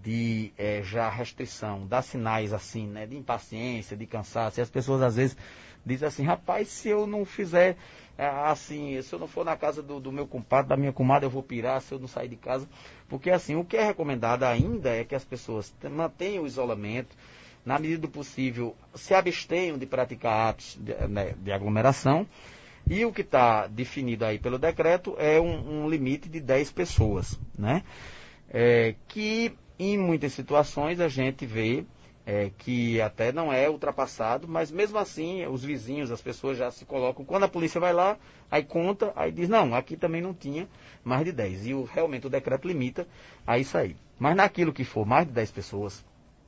Speaker 2: de é, já restrição, dá sinais assim, né, de impaciência, de cansaço, e as pessoas às vezes dizem assim, rapaz, se eu não fizer é, assim, se eu não for na casa do, do meu compadre, da minha comadre, eu vou pirar, se eu não sair de casa, porque assim, o que é recomendado ainda é que as pessoas mantenham o isolamento, na medida do possível, se abstenham de praticar atos de, né, de aglomeração, e o que está definido aí pelo decreto é um, um limite de dez pessoas, né? É, que em muitas situações a gente vê é, que até não é ultrapassado, mas mesmo assim os vizinhos, as pessoas já se colocam, quando a polícia vai lá, aí conta, aí diz, não, aqui também não tinha mais de dez, e o, realmente o decreto limita a isso aí. Mas naquilo que for mais de dez pessoas,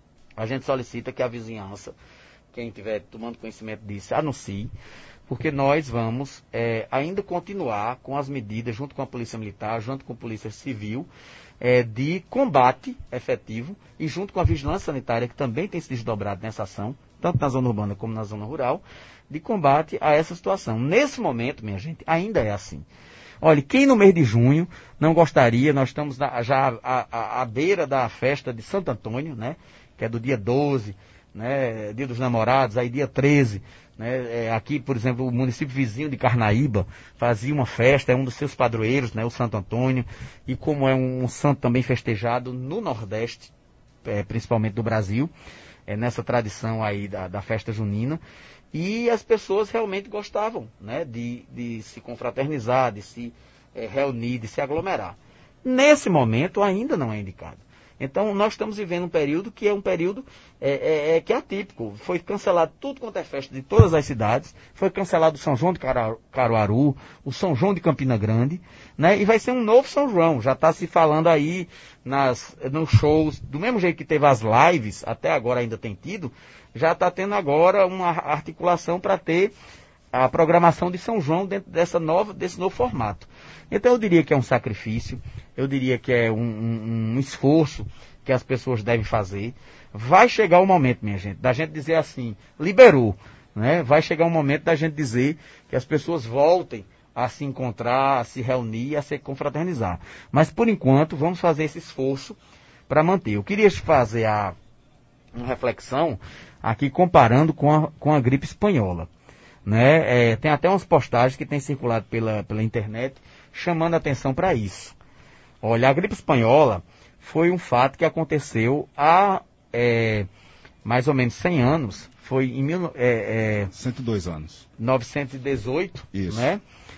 Speaker 2: a gente solicita que a vizinhança, quem estiver tomando conhecimento disso, anuncie, porque nós vamos é, ainda continuar com as medidas, junto com a Polícia Militar, junto com a Polícia Civil, é, de combate efetivo e junto com a Vigilância Sanitária, que também tem se desdobrado nessa ação, tanto na zona urbana como na zona rural, de combate a essa situação. Nesse momento, minha gente, ainda é assim. Olha, quem no mês de junho não gostaria, nós estamos na, já à, à, à beira da festa de Santo Antônio, né, que é do dia doze, né, dia dos namorados, aí dia treze, né, é, aqui, por exemplo, o município vizinho de Carnaíba fazia uma festa, é um dos seus padroeiros, né, o Santo Antônio, e como é um, um santo também festejado no Nordeste, é, principalmente do Brasil, é, nessa tradição aí da, da festa junina, e as pessoas realmente gostavam, né, de, de se confraternizar, de se é, reunir, de se aglomerar. Nesse momento ainda não é indicado. Então, nós estamos vivendo um período que é um período é, é, é, que é atípico. Foi cancelado tudo quanto é festa de todas as cidades. Foi cancelado o São João de Caruaru, o São João de Campina Grande, né? E vai ser um novo São João. Já está se falando aí nas, nos shows, do mesmo jeito que teve as lives, até agora ainda tem tido, já está tendo agora uma articulação para ter a programação de São João dentro dessa nova, desse novo formato. Então eu diria que é um sacrifício, eu diria que é um, um, um esforço que as pessoas devem fazer. Vai chegar o momento, minha gente, da gente dizer assim, liberou, né? Vai chegar o momento da gente dizer que as pessoas voltem a se encontrar, a se reunir, a se confraternizar. Mas por enquanto vamos fazer esse esforço para manter. Eu queria fazer a, uma reflexão aqui comparando com a, com a gripe espanhola. Né? É, tem até umas postagens que têm circulado pela, pela internet chamando a atenção para isso. Olha, a gripe espanhola foi um fato que aconteceu há é, mais ou menos cem anos. Foi em mil, é, é,
Speaker 1: cento e dois anos.
Speaker 2: novecentos e dezoito.
Speaker 1: Isso.
Speaker 2: Né?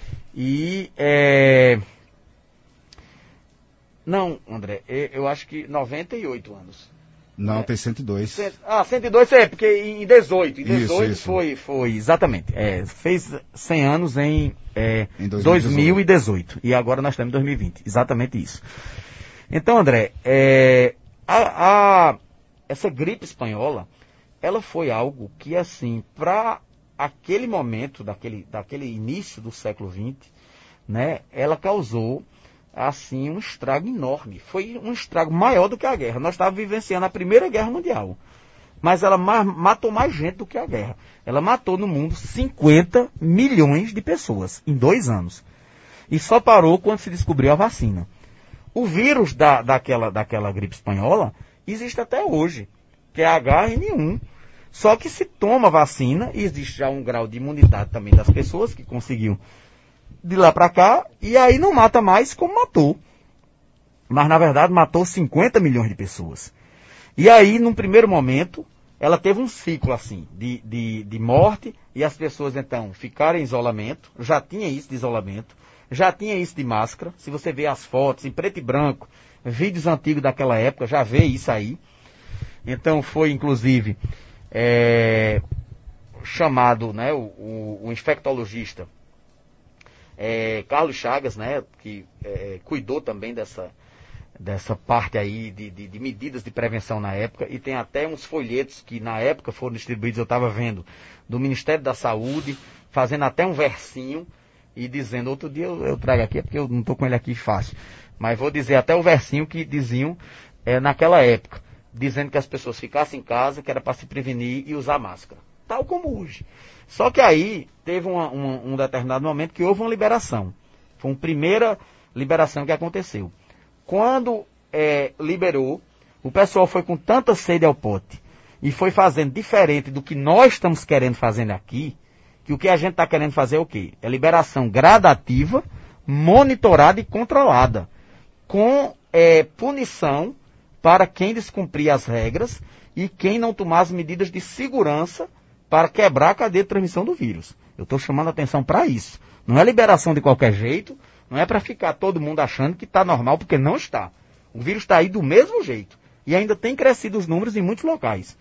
Speaker 2: E é, não, André, eu acho que noventa e oito anos.
Speaker 1: Não,
Speaker 2: é,
Speaker 1: tem cento e dois.
Speaker 2: Ah, cento e dois é, porque em dezoito. Em dezoito
Speaker 1: isso, isso.
Speaker 2: Foi, foi, exatamente. É, fez cem anos em, é,
Speaker 1: em
Speaker 2: dois mil e dezoito. E agora nós estamos em dois mil e vinte. Exatamente isso. Então, André, é, a, a, essa gripe espanhola, ela foi algo que, assim, para aquele momento, daquele, daquele início do século vinte, né, ela causou, assim, um estrago enorme. Foi um estrago maior do que a guerra. Nós estávamos vivenciando a Primeira Guerra Mundial, mas ela ma- matou mais gente do que a guerra. Ela matou no mundo cinquenta milhões de pessoas em dois anos. E só parou quando se descobriu a vacina. O vírus da, daquela, daquela gripe espanhola existe até hoje, que é H N um. Só que se toma vacina, e existe já um grau de imunidade também das pessoas que conseguiu de lá para cá, e aí não mata mais como matou. Mas na verdade matou cinquenta milhões de pessoas. E aí, num primeiro momento, ela teve um ciclo assim, de, de, de morte, e as pessoas então ficaram em isolamento, já tinha isso de isolamento, já tinha isso de máscara. Se você vê as fotos em preto e branco, vídeos antigos daquela época, já vê isso aí. Então foi inclusive é, chamado, né, o, o, o infectologista é, Carlos Chagas, né, que é, cuidou também dessa, dessa parte aí de, de, de medidas de prevenção na época, e tem até uns folhetos que na época foram distribuídos, eu estava vendo, do Ministério da Saúde, fazendo até um versinho e dizendo, outro dia eu, eu trago aqui, é porque eu não estou com ele aqui fácil, mas vou dizer até o versinho que diziam é, naquela época, dizendo que as pessoas ficassem em casa, que era para se prevenir e usar máscara, tal como hoje. Só que aí teve uma, uma, um determinado momento que houve uma liberação. Foi uma primeira liberação que aconteceu. Quando é, liberou, o pessoal foi com tanta sede ao pote e foi fazendo diferente do que nós estamos querendo fazer aqui, que o que a gente está querendo fazer é o quê? É liberação gradativa, monitorada e controlada, com é, punição para quem descumprir as regras e quem não tomar as medidas de segurança para quebrar a cadeia de transmissão do vírus. Eu estou chamando a atenção para isso. Não é liberação de qualquer jeito, não é para ficar todo mundo achando que está normal, porque não está. O vírus está aí do mesmo jeito. E ainda tem crescido os números em muitos locais.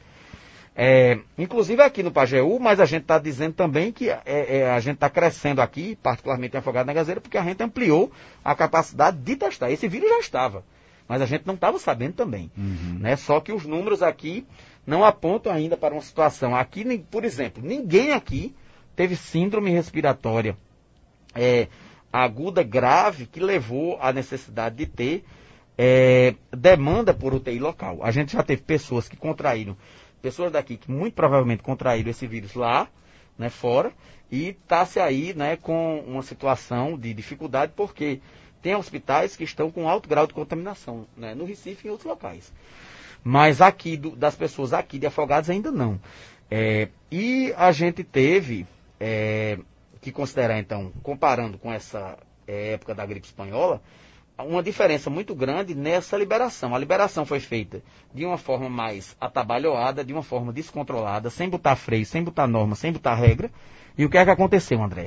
Speaker 2: É, inclusive aqui no Pajeú, mas a gente está dizendo também que é, é, a gente está crescendo aqui, particularmente em Afogado na Gazeira, porque a gente ampliou a capacidade de testar. Esse vírus já estava, mas a gente não estava sabendo também. Uhum. Né? Só que os números aqui não apontam ainda para uma situação. Aqui, por exemplo, ninguém aqui teve síndrome respiratória é, aguda grave que levou à necessidade de ter é, demanda por U T I local. A gente já teve pessoas que contraíram, pessoas daqui que muito provavelmente contraíram esse vírus lá, né, fora, e está-se aí, né, com uma situação de dificuldade, porque tem hospitais que estão com alto grau de contaminação, né, no Recife e em outros locais. Mas aqui, do, das pessoas aqui de Afogados ainda não. É, e a gente teve é, que considerar, então, comparando com essa é, época da gripe espanhola, uma diferença muito grande nessa liberação. A liberação foi feita de uma forma mais atabalhoada, de uma forma descontrolada, sem botar freio, sem botar norma, sem botar regra. E o que é que aconteceu, André?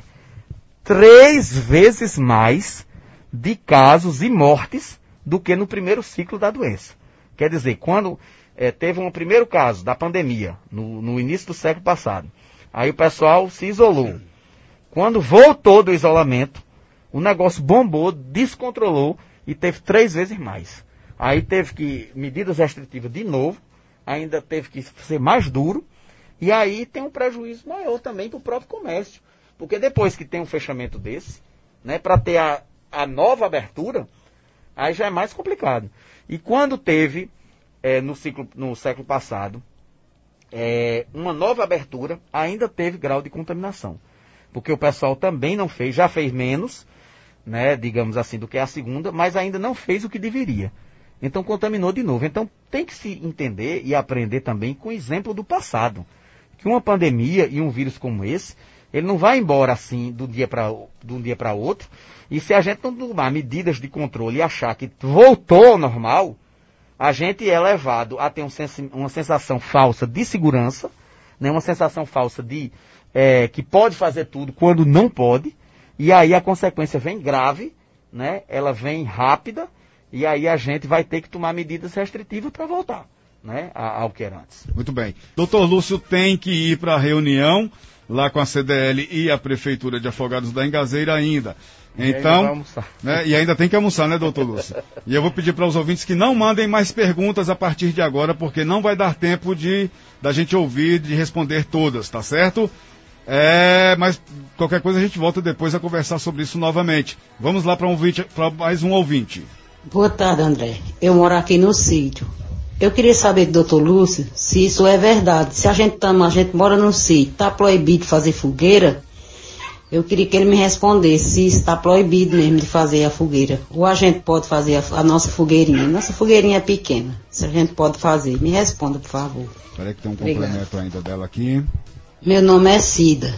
Speaker 2: Três vezes mais de casos e mortes do que no primeiro ciclo da doença. Quer dizer, quando é, teve um primeiro caso da pandemia, no, no início do século passado, aí o pessoal se isolou. Quando voltou do isolamento, o negócio bombou, descontrolou e teve três vezes mais. Aí teve que, medidas restritivas de novo, ainda teve que ser mais duro, e aí tem um prejuízo maior também para o próprio comércio. Porque depois que tem um fechamento desse, né, para ter a, a nova abertura, aí já é mais complicado. E quando teve, é, no, ciclo, no século passado, é, uma nova abertura, ainda teve grau de contaminação. Porque o pessoal também não fez, já fez menos, né, digamos assim, do que a segunda, mas ainda não fez o que deveria. Então contaminou de novo. Então tem que se entender e aprender também com o exemplo do passado. Que uma pandemia e um vírus como esse, ele não vai embora assim de um dia para de um dia para outro. E se a gente não tomar medidas de controle e achar que voltou ao normal, a gente é levado a ter um sens- uma sensação falsa de segurança, né, uma sensação falsa de é, que pode fazer tudo quando não pode. E aí a consequência vem grave, né? Ela vem rápida, e aí a gente vai ter que tomar medidas restritivas para voltar. né, ao que era antes.
Speaker 1: Muito bem. Doutor Lúcio tem que ir para a reunião lá com a C D L e a Prefeitura de Afogados da Engazeira ainda. Então, e, né, e ainda tem que almoçar, né, doutor Lúcio? E eu vou pedir para os ouvintes que não mandem mais perguntas a partir de agora, porque não vai dar tempo de da gente ouvir, de responder todas, tá certo? É, mas qualquer coisa a gente volta depois a conversar sobre isso novamente. Vamos lá para um mais um ouvinte.
Speaker 5: Boa tarde, André. Eu moro aqui no sítio. Eu queria saber do doutor Lúcio se isso é verdade. Se a gente, tamo, a gente mora no sítio, está proibido fazer fogueira? Eu queria que ele me respondesse se está proibido mesmo de fazer a fogueira. Ou a gente pode fazer a, a nossa fogueirinha. Nossa fogueirinha é pequena. Se a gente pode fazer. Me responda, por favor.
Speaker 1: Espera que tem um
Speaker 5: Obrigada.
Speaker 1: Complemento ainda dela aqui.
Speaker 5: Meu nome é Cida.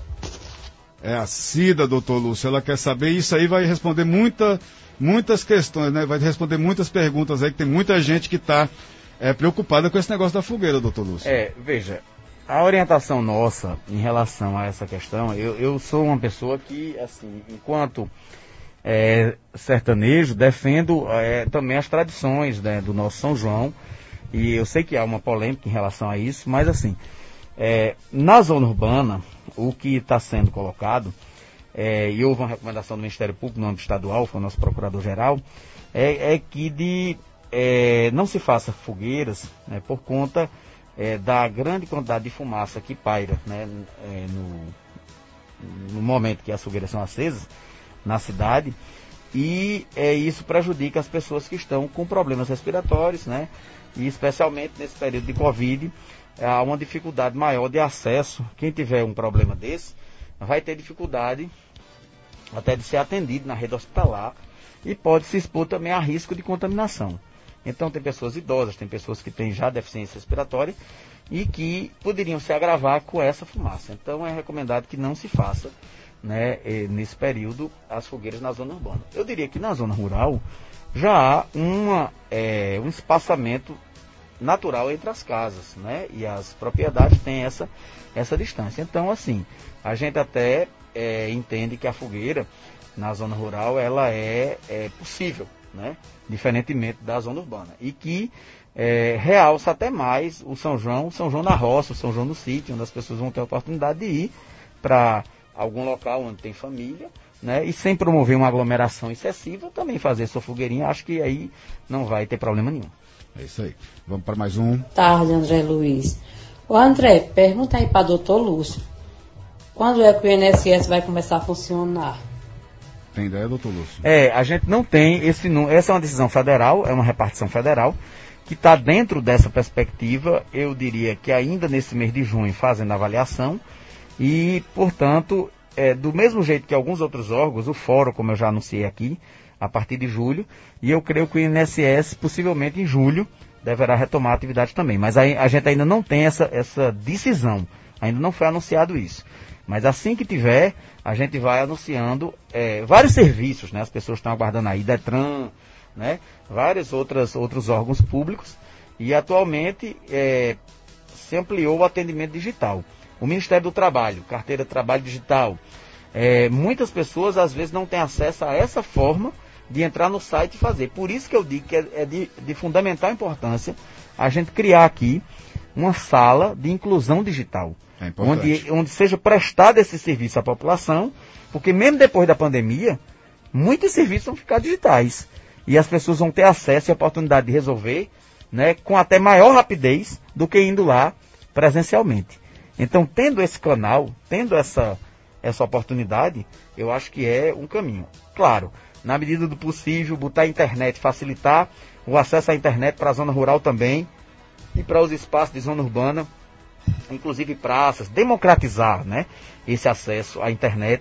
Speaker 1: É a Cida, doutor Lúcio. Ela quer saber, isso aí vai responder muita, muitas questões, né? Vai responder muitas perguntas aí, que tem muita gente que está é, preocupada com esse negócio da fogueira, doutor Lúcio.
Speaker 2: É, veja, a orientação nossa em relação a essa questão, eu, eu sou uma pessoa que, assim, enquanto é, sertanejo, defendo é, também as tradições, né, do nosso São João, e eu sei que há uma polêmica em relação a isso, mas assim, é, na zona urbana, o que está sendo colocado, é, e houve uma recomendação do Ministério Público no âmbito estadual, foi o nosso procurador-geral, é, é que de, é, não se faça fogueiras, né, por conta É, da grande quantidade de fumaça que paira, né, é, no, no momento que as fogueiras são acesas na cidade, e é, isso prejudica as pessoas que estão com problemas respiratórios, né, e especialmente nesse período de Covid, há uma dificuldade maior de acesso. Quem tiver um problema desse vai ter dificuldade até de ser atendido na rede hospitalar e pode se expor também a risco de contaminação. Então tem pessoas idosas, tem pessoas que têm já deficiência respiratória e que poderiam se agravar com essa fumaça. Então é recomendado que não se faça, né, nesse período as fogueiras na zona urbana. Eu diria que na zona rural já há uma, é, um espaçamento natural entre as casas, né, e as propriedades têm essa, essa distância. Então, assim, a gente até é, entende que a fogueira na zona rural ela é, é possível, né, diferentemente da zona urbana, e que é, realça até mais o São João, o São João na roça, o São João no sítio, onde as pessoas vão ter a oportunidade de ir para algum local onde tem família, né, e sem promover uma aglomeração excessiva, também fazer sua fogueirinha. Acho que aí não vai ter problema nenhum.
Speaker 1: É isso aí. Vamos para mais um.
Speaker 5: Boa tarde, André Luiz. Ô André, pergunta aí para o doutor Lúcio, quando é que o I N S S vai começar a funcionar?
Speaker 1: Tem ideia, doutor Lúcio?
Speaker 2: É, a gente não tem esse número. Essa é uma decisão federal, é uma repartição federal, que está dentro dessa perspectiva. Eu diria que ainda nesse mês de junho fazendo a avaliação e, portanto, é, do mesmo jeito que alguns outros órgãos, o fórum, como eu já anunciei aqui, a partir de julho, e eu creio que o I N S S, possivelmente em julho, deverá retomar a atividade também. Mas a, a gente ainda não tem essa, essa decisão, ainda não foi anunciado isso. Mas assim que tiver, a gente vai anunciando é, vários serviços, né? As pessoas estão aguardando aí, Detran, né? Vários outras, outros órgãos públicos, e atualmente é, se ampliou o atendimento digital. O Ministério do Trabalho, Carteira de Trabalho Digital. É, muitas pessoas às vezes não têm acesso a essa forma de entrar no site e fazer. Por isso que eu digo que é, é de, de fundamental importância a gente criar aqui uma sala de inclusão digital.
Speaker 1: É
Speaker 2: onde, onde seja prestado esse serviço à população, porque mesmo depois da pandemia, muitos serviços vão ficar digitais. E as pessoas vão ter acesso e oportunidade de resolver, né, com até maior rapidez do que indo lá presencialmente. Então, tendo esse canal, tendo essa, essa oportunidade, eu acho que é um caminho. Claro, na medida do possível, botar a internet, facilitar o acesso à internet para a zona rural também e para os espaços de zona urbana, inclusive praças, democratizar, né, esse acesso à internet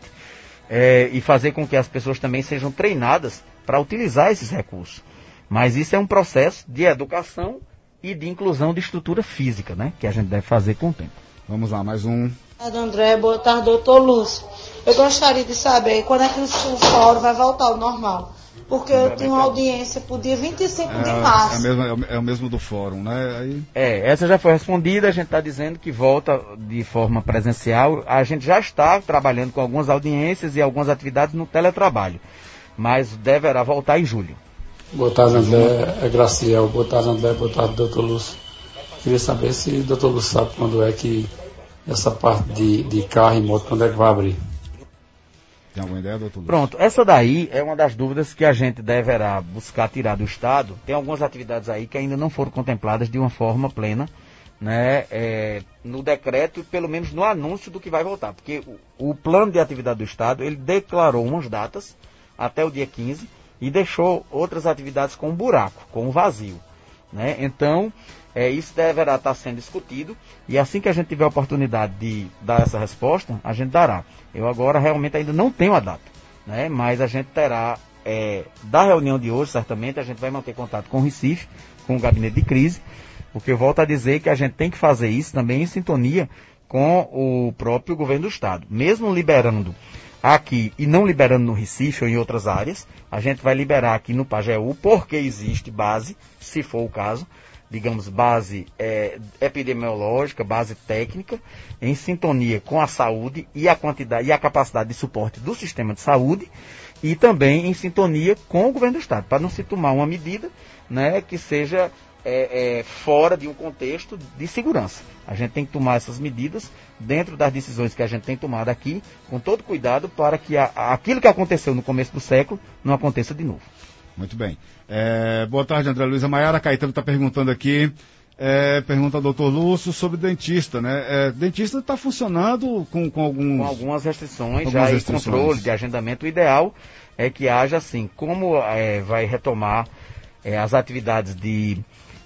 Speaker 2: é, e fazer com que as pessoas também sejam treinadas para utilizar esses recursos. Mas isso é um processo de educação e de inclusão de estrutura física, né, que a gente deve fazer com o tempo.
Speaker 1: Vamos lá, mais um.
Speaker 6: Boa tarde, André. Boa tarde, doutor Lúcio. Eu gostaria de saber quando é que o fórum vai voltar ao normal. Porque eu tenho uma audiência para o dia vinte e cinco de março.
Speaker 1: É, é, mesmo, é o mesmo do fórum, né? Aí...
Speaker 2: É, essa já foi respondida, a gente está dizendo que volta de forma presencial. A gente já está trabalhando com algumas audiências e algumas atividades no teletrabalho, mas deverá voltar em julho.
Speaker 7: Boa tarde, André. É Graciel. Boa tarde, André. Boa tarde, doutor Lúcio. Queria saber se o doutor Lúcio sabe quando é que essa parte de, de carro e moto, quando é que vai abrir.
Speaker 1: Tem alguma ideia, doutor Lúcio?
Speaker 2: Pronto, essa daí é uma das dúvidas que a gente deverá buscar tirar do Estado. Tem algumas atividades aí que ainda não foram contempladas de uma forma plena, né, é, no decreto, pelo menos no anúncio do que vai voltar. Porque o, o plano de atividade do Estado, ele declarou umas datas até o dia quinze e deixou outras atividades com um buraco, com um vazio. Né? Então, é, isso deverá estar sendo discutido e assim que a gente tiver a oportunidade de dar essa resposta, a gente dará. Eu agora realmente ainda não tenho a data, né? Mas a gente terá, é, da reunião de hoje, certamente, a gente vai manter contato com o Recife, com o gabinete de crise, porque eu volto a dizer que a gente tem que fazer isso também em sintonia com o próprio governo do Estado. Mesmo liberando aqui e não liberando no Recife ou em outras áreas, a gente vai liberar aqui no Pajeú, porque existe base, se for o caso, digamos, base é, epidemiológica, base técnica, em sintonia com a saúde e a quantidade e a capacidade de suporte do sistema de saúde, e também em sintonia com o governo do Estado, para não se tomar uma medida, né, que seja é, é, fora de um contexto de segurança. A gente tem que tomar essas medidas dentro das decisões que a gente tem tomado aqui, com todo cuidado, para que a, aquilo que aconteceu no começo do século não aconteça de novo.
Speaker 1: Muito bem. É, boa tarde, André Luiz. A Maiara Caetano está perguntando aqui, é, pergunta ao doutor Lúcio sobre dentista, né? É, dentista está funcionando com, com alguns...
Speaker 2: Com algumas restrições,
Speaker 1: algumas
Speaker 2: já
Speaker 1: restrições.
Speaker 2: E controle de agendamento. O ideal é que haja, assim, como é, vai retomar é, as atividades de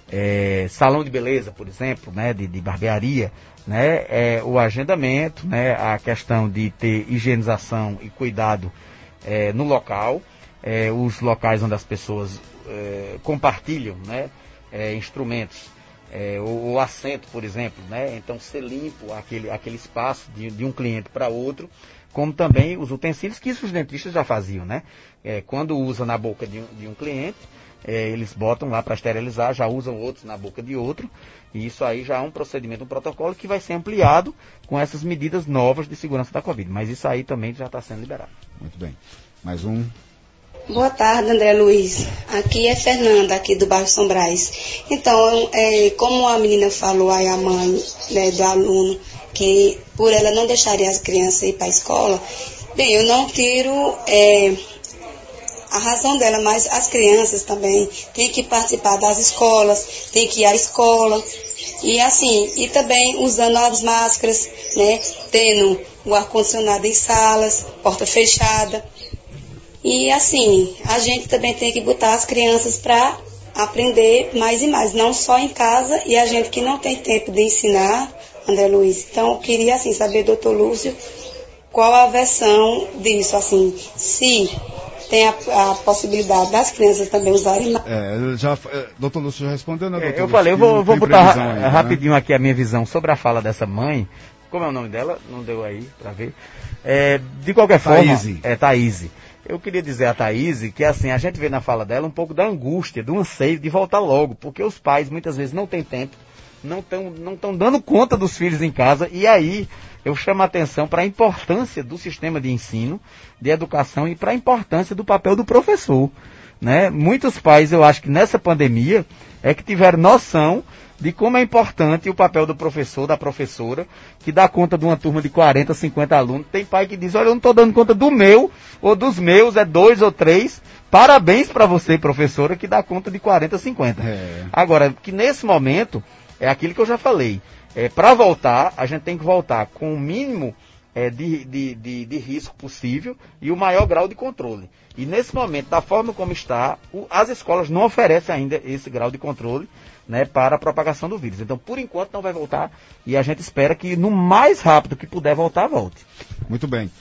Speaker 2: é, salão de beleza, por exemplo, né? De, de barbearia, né? É, o agendamento, né? A questão de ter higienização e cuidado é, no local. É, os locais onde as pessoas é, compartilham, né, é, instrumentos, é, o, o assento, por exemplo, né, então ser limpo aquele, aquele espaço de, de um cliente para outro, como também os utensílios que isso os dentistas já faziam, né, é, quando usa na boca de um, de um cliente, é, eles botam lá para esterilizar, já usam outros na boca de outro, e isso aí já é um procedimento, um protocolo que vai ser ampliado com essas medidas novas de segurança da Covid, mas isso aí também já está sendo liberado.
Speaker 1: Muito bem. Mais um...
Speaker 8: Boa tarde, André Luiz. Aqui é Fernanda, aqui do bairro São Brás. Então, é, como a menina falou aí, a mãe, né, do aluno, que por ela não deixaria as crianças ir para a escola, bem, eu não tiro é, a razão dela, mas as crianças também têm que participar das escolas, têm que ir à escola, e assim, e também usando as máscaras, né, tendo o ar-condicionado em salas, porta fechada. E assim, a gente também tem que botar as crianças para aprender mais e mais, não só em casa, e a gente que não tem tempo de ensinar, André Luiz. Então, eu queria assim saber, doutor Lúcio, qual a versão disso, assim, se tem a, a possibilidade das crianças também usarem...
Speaker 1: É, já, é, doutor Lúcio já respondeu, né, doutor
Speaker 2: Eu
Speaker 1: Lúcio,
Speaker 2: falei, eu vou, vou botar ra
Speaker 1: ainda,
Speaker 2: rapidinho
Speaker 1: né?
Speaker 2: aqui a minha visão sobre a fala dessa mãe. Como é o nome dela? Não deu aí para ver. É, de qualquer
Speaker 1: Thaíse.
Speaker 2: forma... É, Thaíse. Eu queria dizer a Thaís que, assim, a gente vê na fala dela um pouco da angústia, do anseio de voltar logo, porque os pais muitas vezes não têm tempo, não estão não estão dando conta dos filhos em casa, e aí eu chamo a atenção para a importância do sistema de ensino, de educação e para a importância do papel do professor, né? Muitos pais, eu acho que nessa pandemia, é que tiveram noção de como é importante o papel do professor, da professora, que dá conta de uma turma de quarenta, cinquenta alunos. Tem pai que diz, olha, eu não estou dando conta do meu, ou dos meus, é dois ou três. Parabéns para você, professora, que dá conta de quarenta, cinquenta. É. Agora, que nesse momento, é aquilo que eu já falei. É, para voltar, a gente tem que voltar com o mínimo é, de, de, de, de risco possível e o maior grau de controle. E nesse momento, da forma como está, o, as escolas não oferecem ainda esse grau de controle, né, para a propagação do vírus. Então, por enquanto, não vai voltar e a gente espera que no mais rápido que puder voltar, volte.
Speaker 1: Muito bem.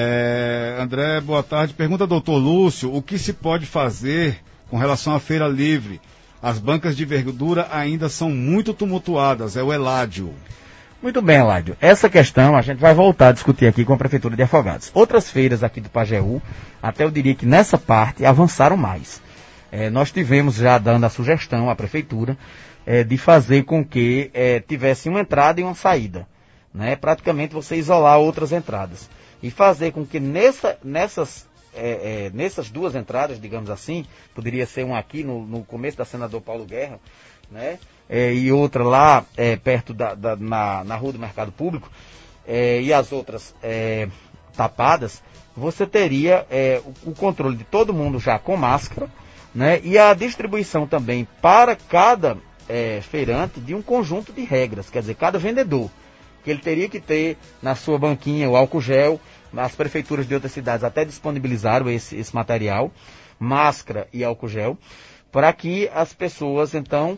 Speaker 1: É, André, boa tarde. Pergunta ao doutor Lúcio, o que se pode fazer com relação à feira livre? As bancas de verdura ainda são muito tumultuadas, é o Eládio.
Speaker 2: Muito bem, Eládio. Essa questão a gente vai voltar a discutir aqui com a Prefeitura de Afogados. Outras feiras aqui do Pajeú, até eu diria que nessa parte, avançaram mais. É, nós tivemos já dando a sugestão à Prefeitura é, de fazer com que é, tivesse uma entrada e uma saída. Né? Praticamente você isolar outras entradas. E fazer com que nessa, nessas, é, é, nessas duas entradas, digamos assim, poderia ser uma aqui no, no começo da Senador Paulo Guerra, né? É, e outra lá é, perto da, da na, na rua do Mercado Público, é, e as outras é, tapadas, você teria é, o, o controle de todo mundo já com máscara, né? E a distribuição também para cada é, feirante de um conjunto de regras, quer dizer, cada vendedor, que ele teria que ter na sua banquinha o álcool gel. As prefeituras de outras cidades até disponibilizaram esse, esse material, máscara e álcool gel, para que as pessoas então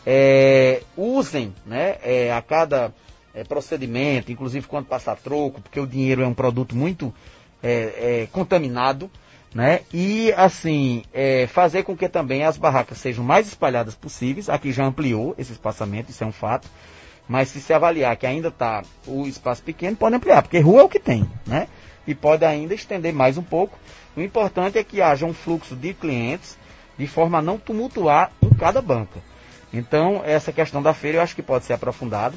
Speaker 2: É, usem, né, é, a cada é, procedimento, inclusive quando passar troco, porque o dinheiro é um produto muito é, é, contaminado, né, e assim, é, fazer com que também as barracas sejam mais espalhadas possíveis. Aqui já ampliou esse espaçamento, isso é um fato, mas se se avaliar que ainda está o espaço pequeno, pode ampliar, porque rua é o que tem, né, e pode ainda estender mais um pouco. O importante é que haja um fluxo de clientes de forma a não tumultuar em cada banca. Então, essa questão da feira eu acho que pode ser aprofundada.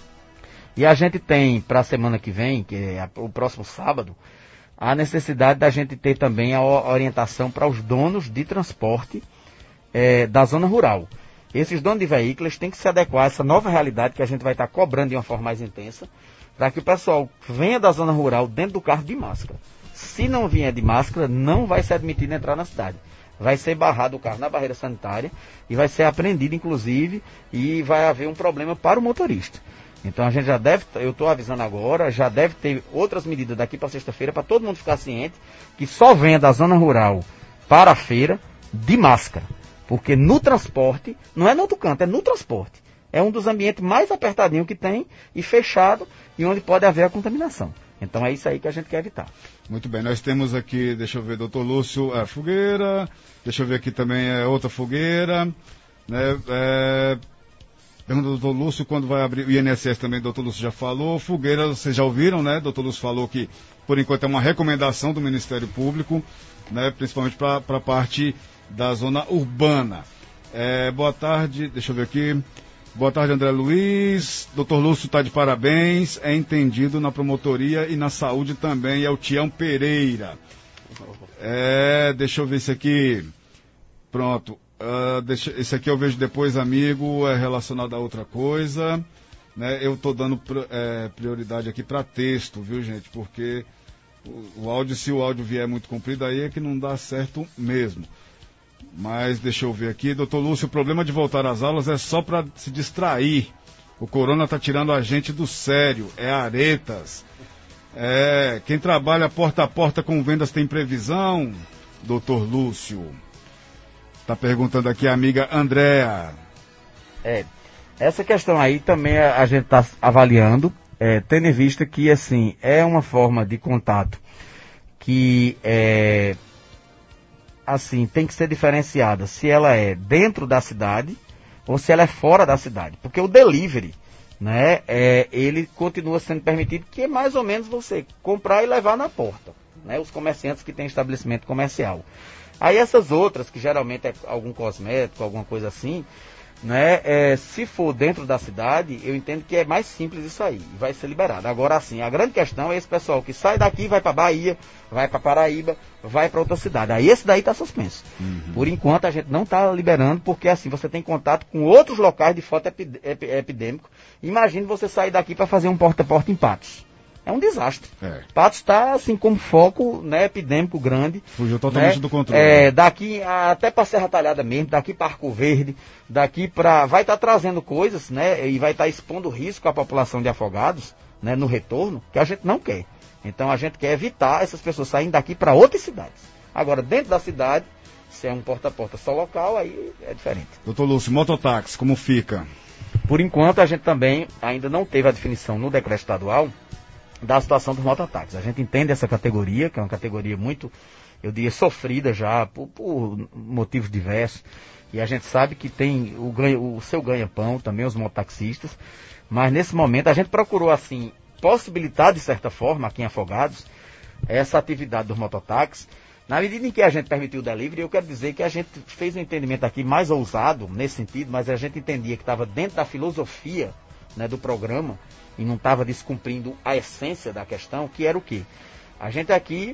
Speaker 2: E a gente tem, para a semana que vem, que é o próximo sábado, a necessidade da gente ter também a orientação para os donos de transporte é, da zona rural. Esses donos de veículos têm que se adequar a essa nova realidade que a gente vai estar cobrando de uma forma mais intensa, para que o pessoal venha da zona rural dentro do carro de máscara. Se não vier de máscara, não vai ser admitido a entrar na cidade. Vai ser barrado o carro na barreira sanitária e vai ser apreendido, inclusive, e vai haver um problema para o motorista. Então a gente já deve, eu estou avisando agora, já deve ter outras medidas daqui para sexta-feira, para todo mundo ficar ciente que só venha da zona rural para a feira de máscara. Porque no transporte, não é no outro canto, é no transporte. É um dos ambientes mais apertadinhos que tem e fechado e onde pode haver a contaminação. Então é isso aí que a gente quer evitar.
Speaker 1: Muito bem, nós temos aqui, deixa eu ver, doutor Lúcio, é, fogueira, deixa eu ver aqui também é, outra fogueira, né, é, pergunta do doutor Lúcio, quando vai abrir o I N S S também, doutor Lúcio já falou, fogueira, vocês já ouviram, né, doutor Lúcio falou que, por enquanto, é uma recomendação do Ministério Público, né, principalmente para a parte da zona urbana. É, boa tarde, deixa eu ver aqui. Boa tarde, André Luiz. doutor Lúcio está de parabéns. É entendido na promotoria e na saúde também. É o Tião Pereira. É, deixa eu ver isso aqui. Pronto. Uh, deixa, esse aqui eu vejo depois, amigo. É relacionado a outra coisa. Né? Eu estou dando é, prioridade aqui para texto, viu, gente? Porque o, o áudio, se o áudio vier muito comprido, aí é que não dá certo mesmo. Mas deixa eu ver aqui, doutor Lúcio, o problema de voltar às aulas é só para se distrair. O corona está tirando a gente do sério, é aretas. É, quem trabalha porta a porta com vendas tem previsão, doutor Lúcio? Está perguntando aqui a amiga Andréa.
Speaker 2: É, essa questão aí também a gente está avaliando, é, tendo em vista que, assim, é uma forma de contato que é... assim, tem que ser diferenciada se ela é dentro da cidade ou se ela é fora da cidade. Porque o delivery, né, é, ele continua sendo permitido, que é mais ou menos você comprar e levar na porta, né, os comerciantes que têm estabelecimento comercial. Aí essas outras, que geralmente é algum cosmético, alguma coisa assim, né, é, se for dentro da cidade, eu entendo que é mais simples isso aí, vai ser liberado. Agora, assim, a grande questão é esse pessoal que sai daqui, vai para Bahia, vai para Paraíba, vai para outra cidade. Aí esse daí está suspenso. Uhum. Por enquanto a gente não está liberando, porque assim, você tem contato com outros locais de foto epi- epi- epidêmico. Imagine você sair daqui para fazer um porta-a-porta em Patos. É um desastre. É. Patos está assim como foco, né, epidêmico grande.
Speaker 1: Fugiu totalmente, né, do controle.
Speaker 2: É, daqui a, até para Serra Talhada mesmo, daqui para Arco Verde, daqui para... vai estar tá trazendo coisas, né, e vai estar tá expondo risco à população de Afogados, né, no retorno, que a gente não quer. Então a gente quer evitar essas pessoas saindo daqui para outras cidades. Agora, dentro da cidade, se é um porta-a-porta só local, aí é diferente.
Speaker 1: doutor Lúcio, mototáxi, como fica?
Speaker 2: Por enquanto, a gente também ainda não teve a definição no decreto estadual da situação dos mototáxis. A gente entende essa categoria, que é uma categoria muito, eu diria, sofrida já, por, por motivos diversos, e a gente sabe que tem o, ganha, o seu ganha-pão, também os mototaxistas, mas nesse momento a gente procurou, assim, possibilitar, de certa forma, aqui em Afogados, essa atividade dos mototáxis. Na medida em que a gente permitiu o delivery, eu quero dizer que a gente fez um entendimento aqui mais ousado, nesse sentido, mas a gente entendia que estava dentro da filosofia, né, do programa, e não estava descumprindo a essência da questão, que era o quê? A gente aqui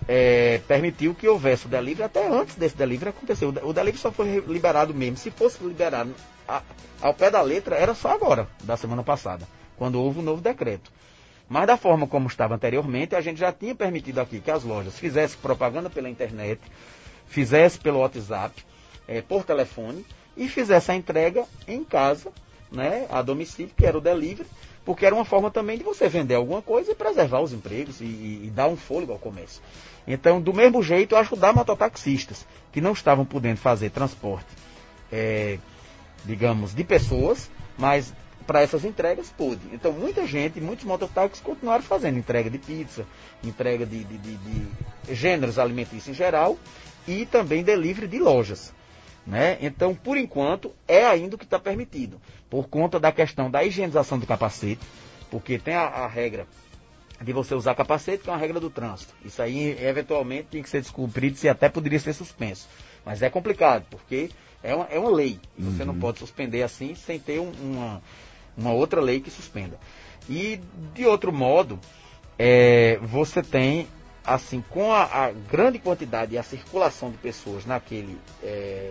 Speaker 2: é, permitiu que houvesse o delivery, até antes desse delivery acontecer. O delivery só foi liberado mesmo, se fosse liberado a, ao pé da letra, era só agora, da semana passada, quando houve um novo decreto. Mas da forma como estava anteriormente, a gente já tinha permitido aqui que as lojas fizessem propaganda pela internet, fizessem pelo WhatsApp, é, por telefone, e fizessem a entrega em casa, né, a domicílio, que era o delivery, porque era uma forma também de você vender alguma coisa e preservar os empregos e, e, e dar um fôlego ao comércio. Então, do mesmo jeito, ajudar mototaxistas, que não estavam podendo fazer transporte, é, digamos, de pessoas, mas para essas entregas pôde. Então, muita gente, muitos mototáxis continuaram fazendo entrega de pizza, entrega de, de, de, de gêneros alimentícios em geral e também delivery de lojas. Né? Então, por enquanto, é ainda o que está permitido, por conta da questão da higienização do capacete, porque tem a, a regra de você usar capacete, que é uma regra do trânsito. Isso aí, eventualmente, tem que ser descumprido, se até poderia ser suspenso. Mas é complicado, porque é uma, é uma lei. E você uhum. não pode suspender assim, sem ter um, uma, uma outra lei que suspenda. E, de outro modo, é, você tem, assim, com a, a grande quantidade e a circulação de pessoas naquele é,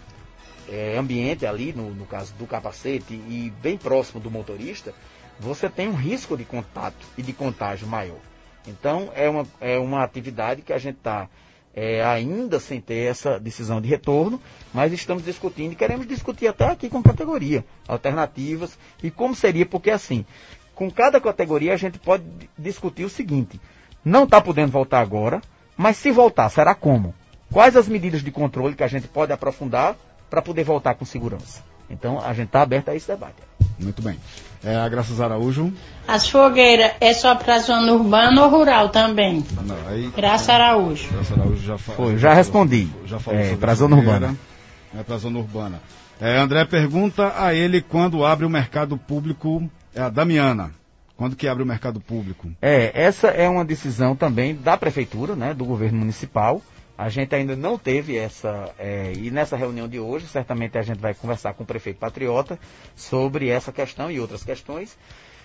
Speaker 2: é, ambiente ali, no, no caso do capacete, e bem próximo do motorista, você tem um risco de contato e de contágio maior. Então, é uma, é uma atividade que a gente está é, ainda sem ter essa decisão de retorno, mas estamos discutindo e queremos discutir até aqui com categoria, alternativas, e como seria, porque assim, com cada categoria a gente pode discutir o seguinte: não está podendo voltar agora, mas se voltar, será como? Quais as medidas de controle que a gente pode aprofundar para poder voltar com segurança? Então, a gente está aberto a esse debate.
Speaker 1: Muito bem. É, a Graças Araújo.
Speaker 9: As fogueiras é só para a zona urbana ou rural também?
Speaker 1: Não, aí,
Speaker 9: Graças Araújo.
Speaker 1: Graças Araújo já falou.
Speaker 2: Foi, já, já respondi.
Speaker 1: Já falou
Speaker 2: é,
Speaker 1: sobre
Speaker 2: para a zona urbana.
Speaker 1: É para a zona urbana. É, André pergunta a ele quando abre o mercado público. É a Damiana. Quando que abre o mercado público?
Speaker 2: É, essa é uma decisão também da prefeitura, né, do governo municipal. A gente ainda não teve essa, é, e nessa reunião de hoje, certamente a gente vai conversar com o prefeito Patriota sobre essa questão e outras questões,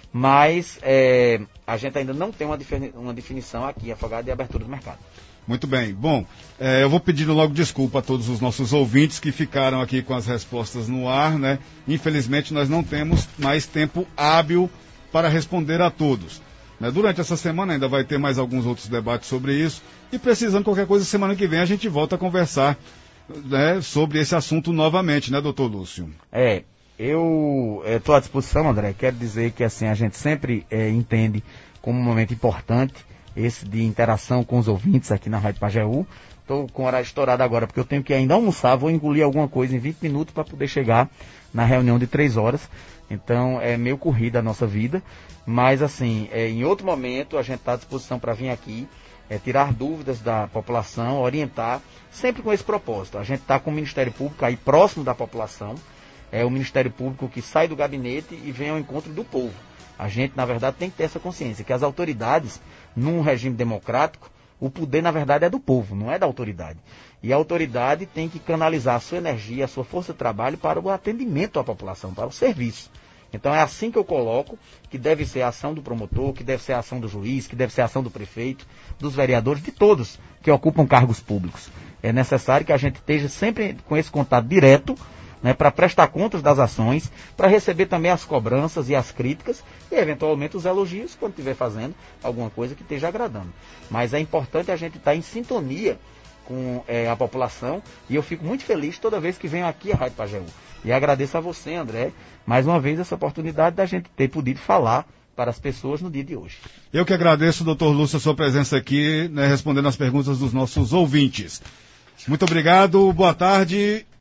Speaker 2: mas é, a gente ainda não tem uma, defini- uma definição aqui, Afogado, de abertura do mercado.
Speaker 1: Muito bem. Bom, é, eu vou pedindo logo desculpa a todos os nossos ouvintes que ficaram aqui com as respostas no ar, né? Infelizmente, nós não temos mais tempo hábil para responder a todos. Né? Durante essa semana ainda vai ter mais alguns outros debates sobre isso. E precisando de qualquer coisa, semana que vem a gente volta a conversar, né, sobre esse assunto novamente, né, doutor Lúcio?
Speaker 2: É, eu estou à disposição, André. Quero dizer que assim, a gente sempre é, entende como um momento importante esse de interação com os ouvintes aqui na Rádio Pajeú. Estou com horário estourado agora, porque eu tenho que ainda almoçar, vou engolir alguma coisa em vinte minutos para poder chegar na reunião de três horas. Então, é meio corrida a nossa vida. Mas, assim, é, em outro momento, a gente está à disposição para vir aqui, é, tirar dúvidas da população, orientar, sempre com esse propósito. A gente está com o Ministério Público aí próximo da população, é o Ministério Público que sai do gabinete e vem ao encontro do povo. A gente, na verdade, tem que ter essa consciência, que as autoridades, num regime democrático, o poder, na verdade, é do povo, não é da autoridade. E a autoridade tem que canalizar a sua energia, a sua força de trabalho para o atendimento à população, para o serviço. Então é assim que eu coloco, que deve ser a ação do promotor, que deve ser a ação do juiz, que deve ser a ação do prefeito, dos vereadores, de todos que ocupam cargos públicos. É necessário que a gente esteja sempre com esse contato direto, né, para prestar contas das ações, para receber também as cobranças e as críticas e, eventualmente, os elogios quando estiver fazendo alguma coisa que esteja agradando. Mas é importante a gente estar em sintonia com é, a população, e eu fico muito feliz toda vez que venho aqui à Rádio Pajeú. E agradeço a você, André, mais uma vez essa oportunidade da gente ter podido falar para as pessoas no dia de hoje.
Speaker 1: Eu que agradeço, doutor Lúcio, a sua presença aqui, né, respondendo as perguntas dos nossos ouvintes. Muito obrigado, boa tarde.